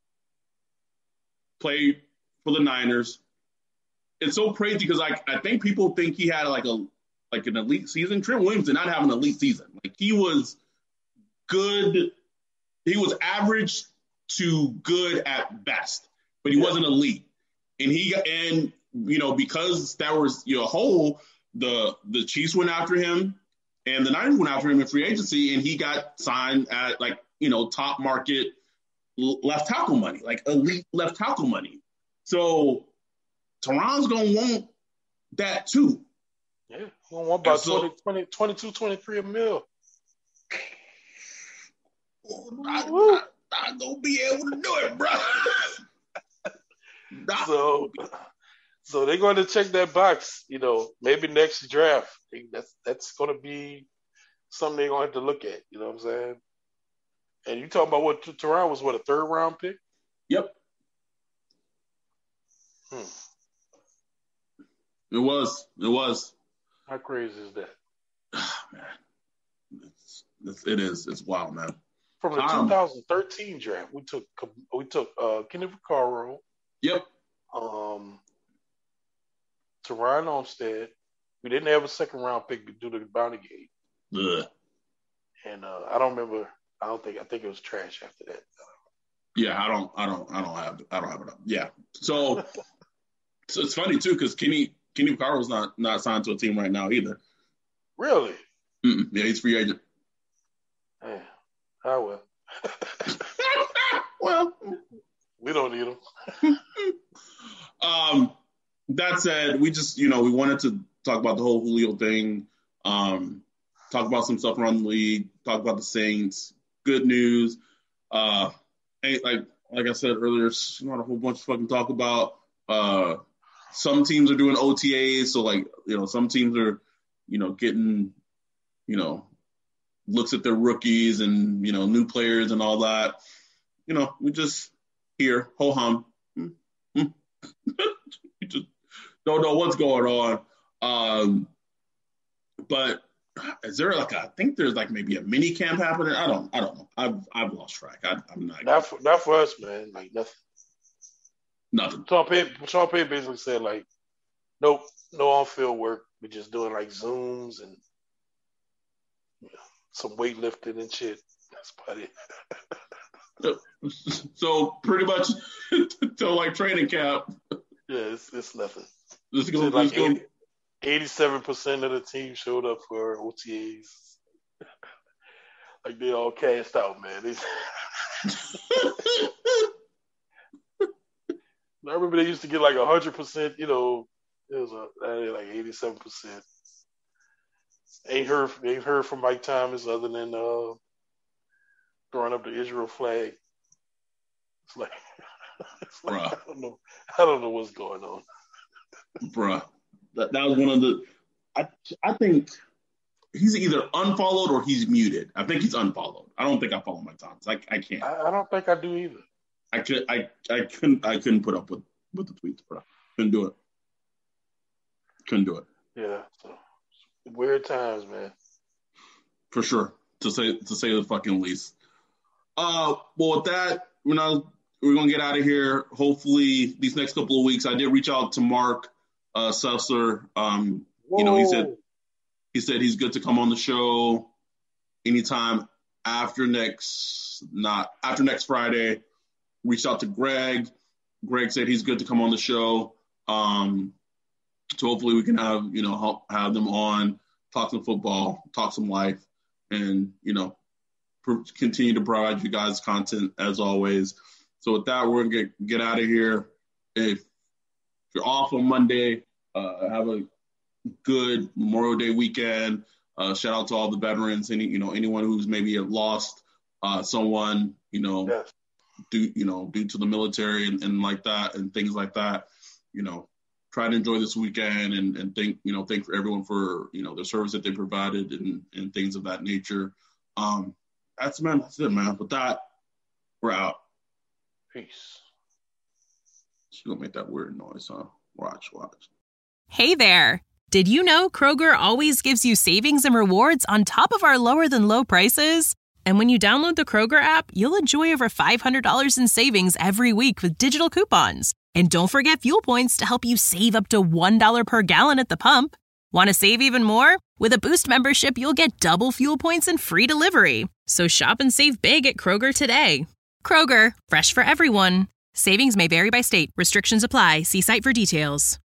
Played for the Niners. It's so crazy because like I think people think he had like a like an elite season. Trent Williams did not have an elite season. Like he was good. He was average to good at best, but he yeah. wasn't elite. And he and you know because that was you know whole. The the Chiefs went after him, And the Niners went after him in free agency, and he got signed at, like, you know, top market left tackle money, like elite left tackle money. So Teron's going to want that too. Yeah, he's going to want about so, twenty, twenty, twenty-two, twenty-three a mil. I, I, I going to be able to do it, bro. so, so they're going to check that box, you know, maybe next draft. That's, that's going to be something they're going to have to look at, you know what I'm saying? And you talking about what Teron was, what, a third round pick? Yep. Hmm. It was. It was. How crazy is that? Oh, man. It's, it's, it is. It's wild, man. From the um, twenty thirteen draft, we took we took uh, Kenny Vaccaro. Yep. Um, Teron Armstead. We didn't have a second round pick due to the bounty gate. Ugh. And uh, I don't remember. I don't think. I think it was trash after that. Yeah, I don't. I don't. I don't have. I don't have it up. Yeah. So, so it's funny too because Kenny Kenny Vaccaro's not not signed to a team right now either. Really? Mm-mm. Yeah, he's free agent. Yeah. I will. Well, we don't need him. um, that said, we just you know we wanted to talk about the whole Julio thing. Um, talk about some stuff around the league. Talk about the Saints. Good news. Uh, like like I said earlier, it's not a whole bunch of fucking talk about. Uh, some teams are doing O T As, so like you know, some teams are you know getting you know looks at their rookies and you know new players and all that. You know, we just here ho hum. we just don't know what's going on. Um, but is there like a, I think there's like maybe a mini camp happening. I don't I don't know. I've I've lost track. I, I'm not. Not for, not for us, man. Like nothing. Nothing. Sean Payton, Sean Payton basically said like, nope, no on field work. We're just doing like Zooms and you know, some weightlifting and shit. That's about it. So pretty much till like training camp. Yeah, it's it's nothing. This is gonna, like gonna... eighty-seven percent of the team showed up for O T As. Like they all cashed out, man. They... I remember they used to get like a hundred percent. You know, it was a, like eighty-seven percent. Ain't heard ain't heard from Mike Thomas other than uh, throwing up the Israel flag. It's like, it's like I don't know. I don't know what's going on. Bruh. That that was one of the I I think he's either unfollowed or he's muted. I think he's unfollowed. I don't think I follow Mike Thomas. I I can't. I, I don't think I do either. I could I, I couldn't I couldn't put up with, with the tweets, bro. Couldn't do it. Couldn't do it. Yeah. So weird times, man. For sure. To say to say the fucking least. Uh well with that, we're not we're gonna get out of here. Hopefully these next couple of weeks. I did reach out to Mark uh Sessler. Um Whoa. You know, he said he said he's good to come on the show anytime after next not after next Friday. Reached out to Greg. Greg said he's good to come on the show. Um, so hopefully we can have, you know, help, have them on, talk some football, talk some life, and, you know, pr- continue to provide you guys content as always. So with that, we're going to get, get out of here. If you're off on Monday, uh, have a good Memorial Day weekend. Uh, shout out to all the veterans, any, you know, anyone who's maybe lost uh, someone, you know, yes. due, you know, due to the military and, and like that and things like that, you know, try to enjoy this weekend and, and thank, you know, thank for everyone for, you know, the service that they provided and, and things of that nature. Um, that's, man, that's it, man. With that, we're out. Peace. She's going to make that weird noise, huh? Watch, watch. Hey there. Did you know Kroger always gives you savings and rewards on top of our lower than low prices? And when you download the Kroger app, you'll enjoy over five hundred dollars in savings every week with digital coupons. And don't forget fuel points to help you save up to one dollar per gallon at the pump. Want to save even more? With a Boost membership, you'll get double fuel points and free delivery. So shop and save big at Kroger today. Kroger, fresh for everyone. Savings may vary by state. Restrictions apply. See site for details.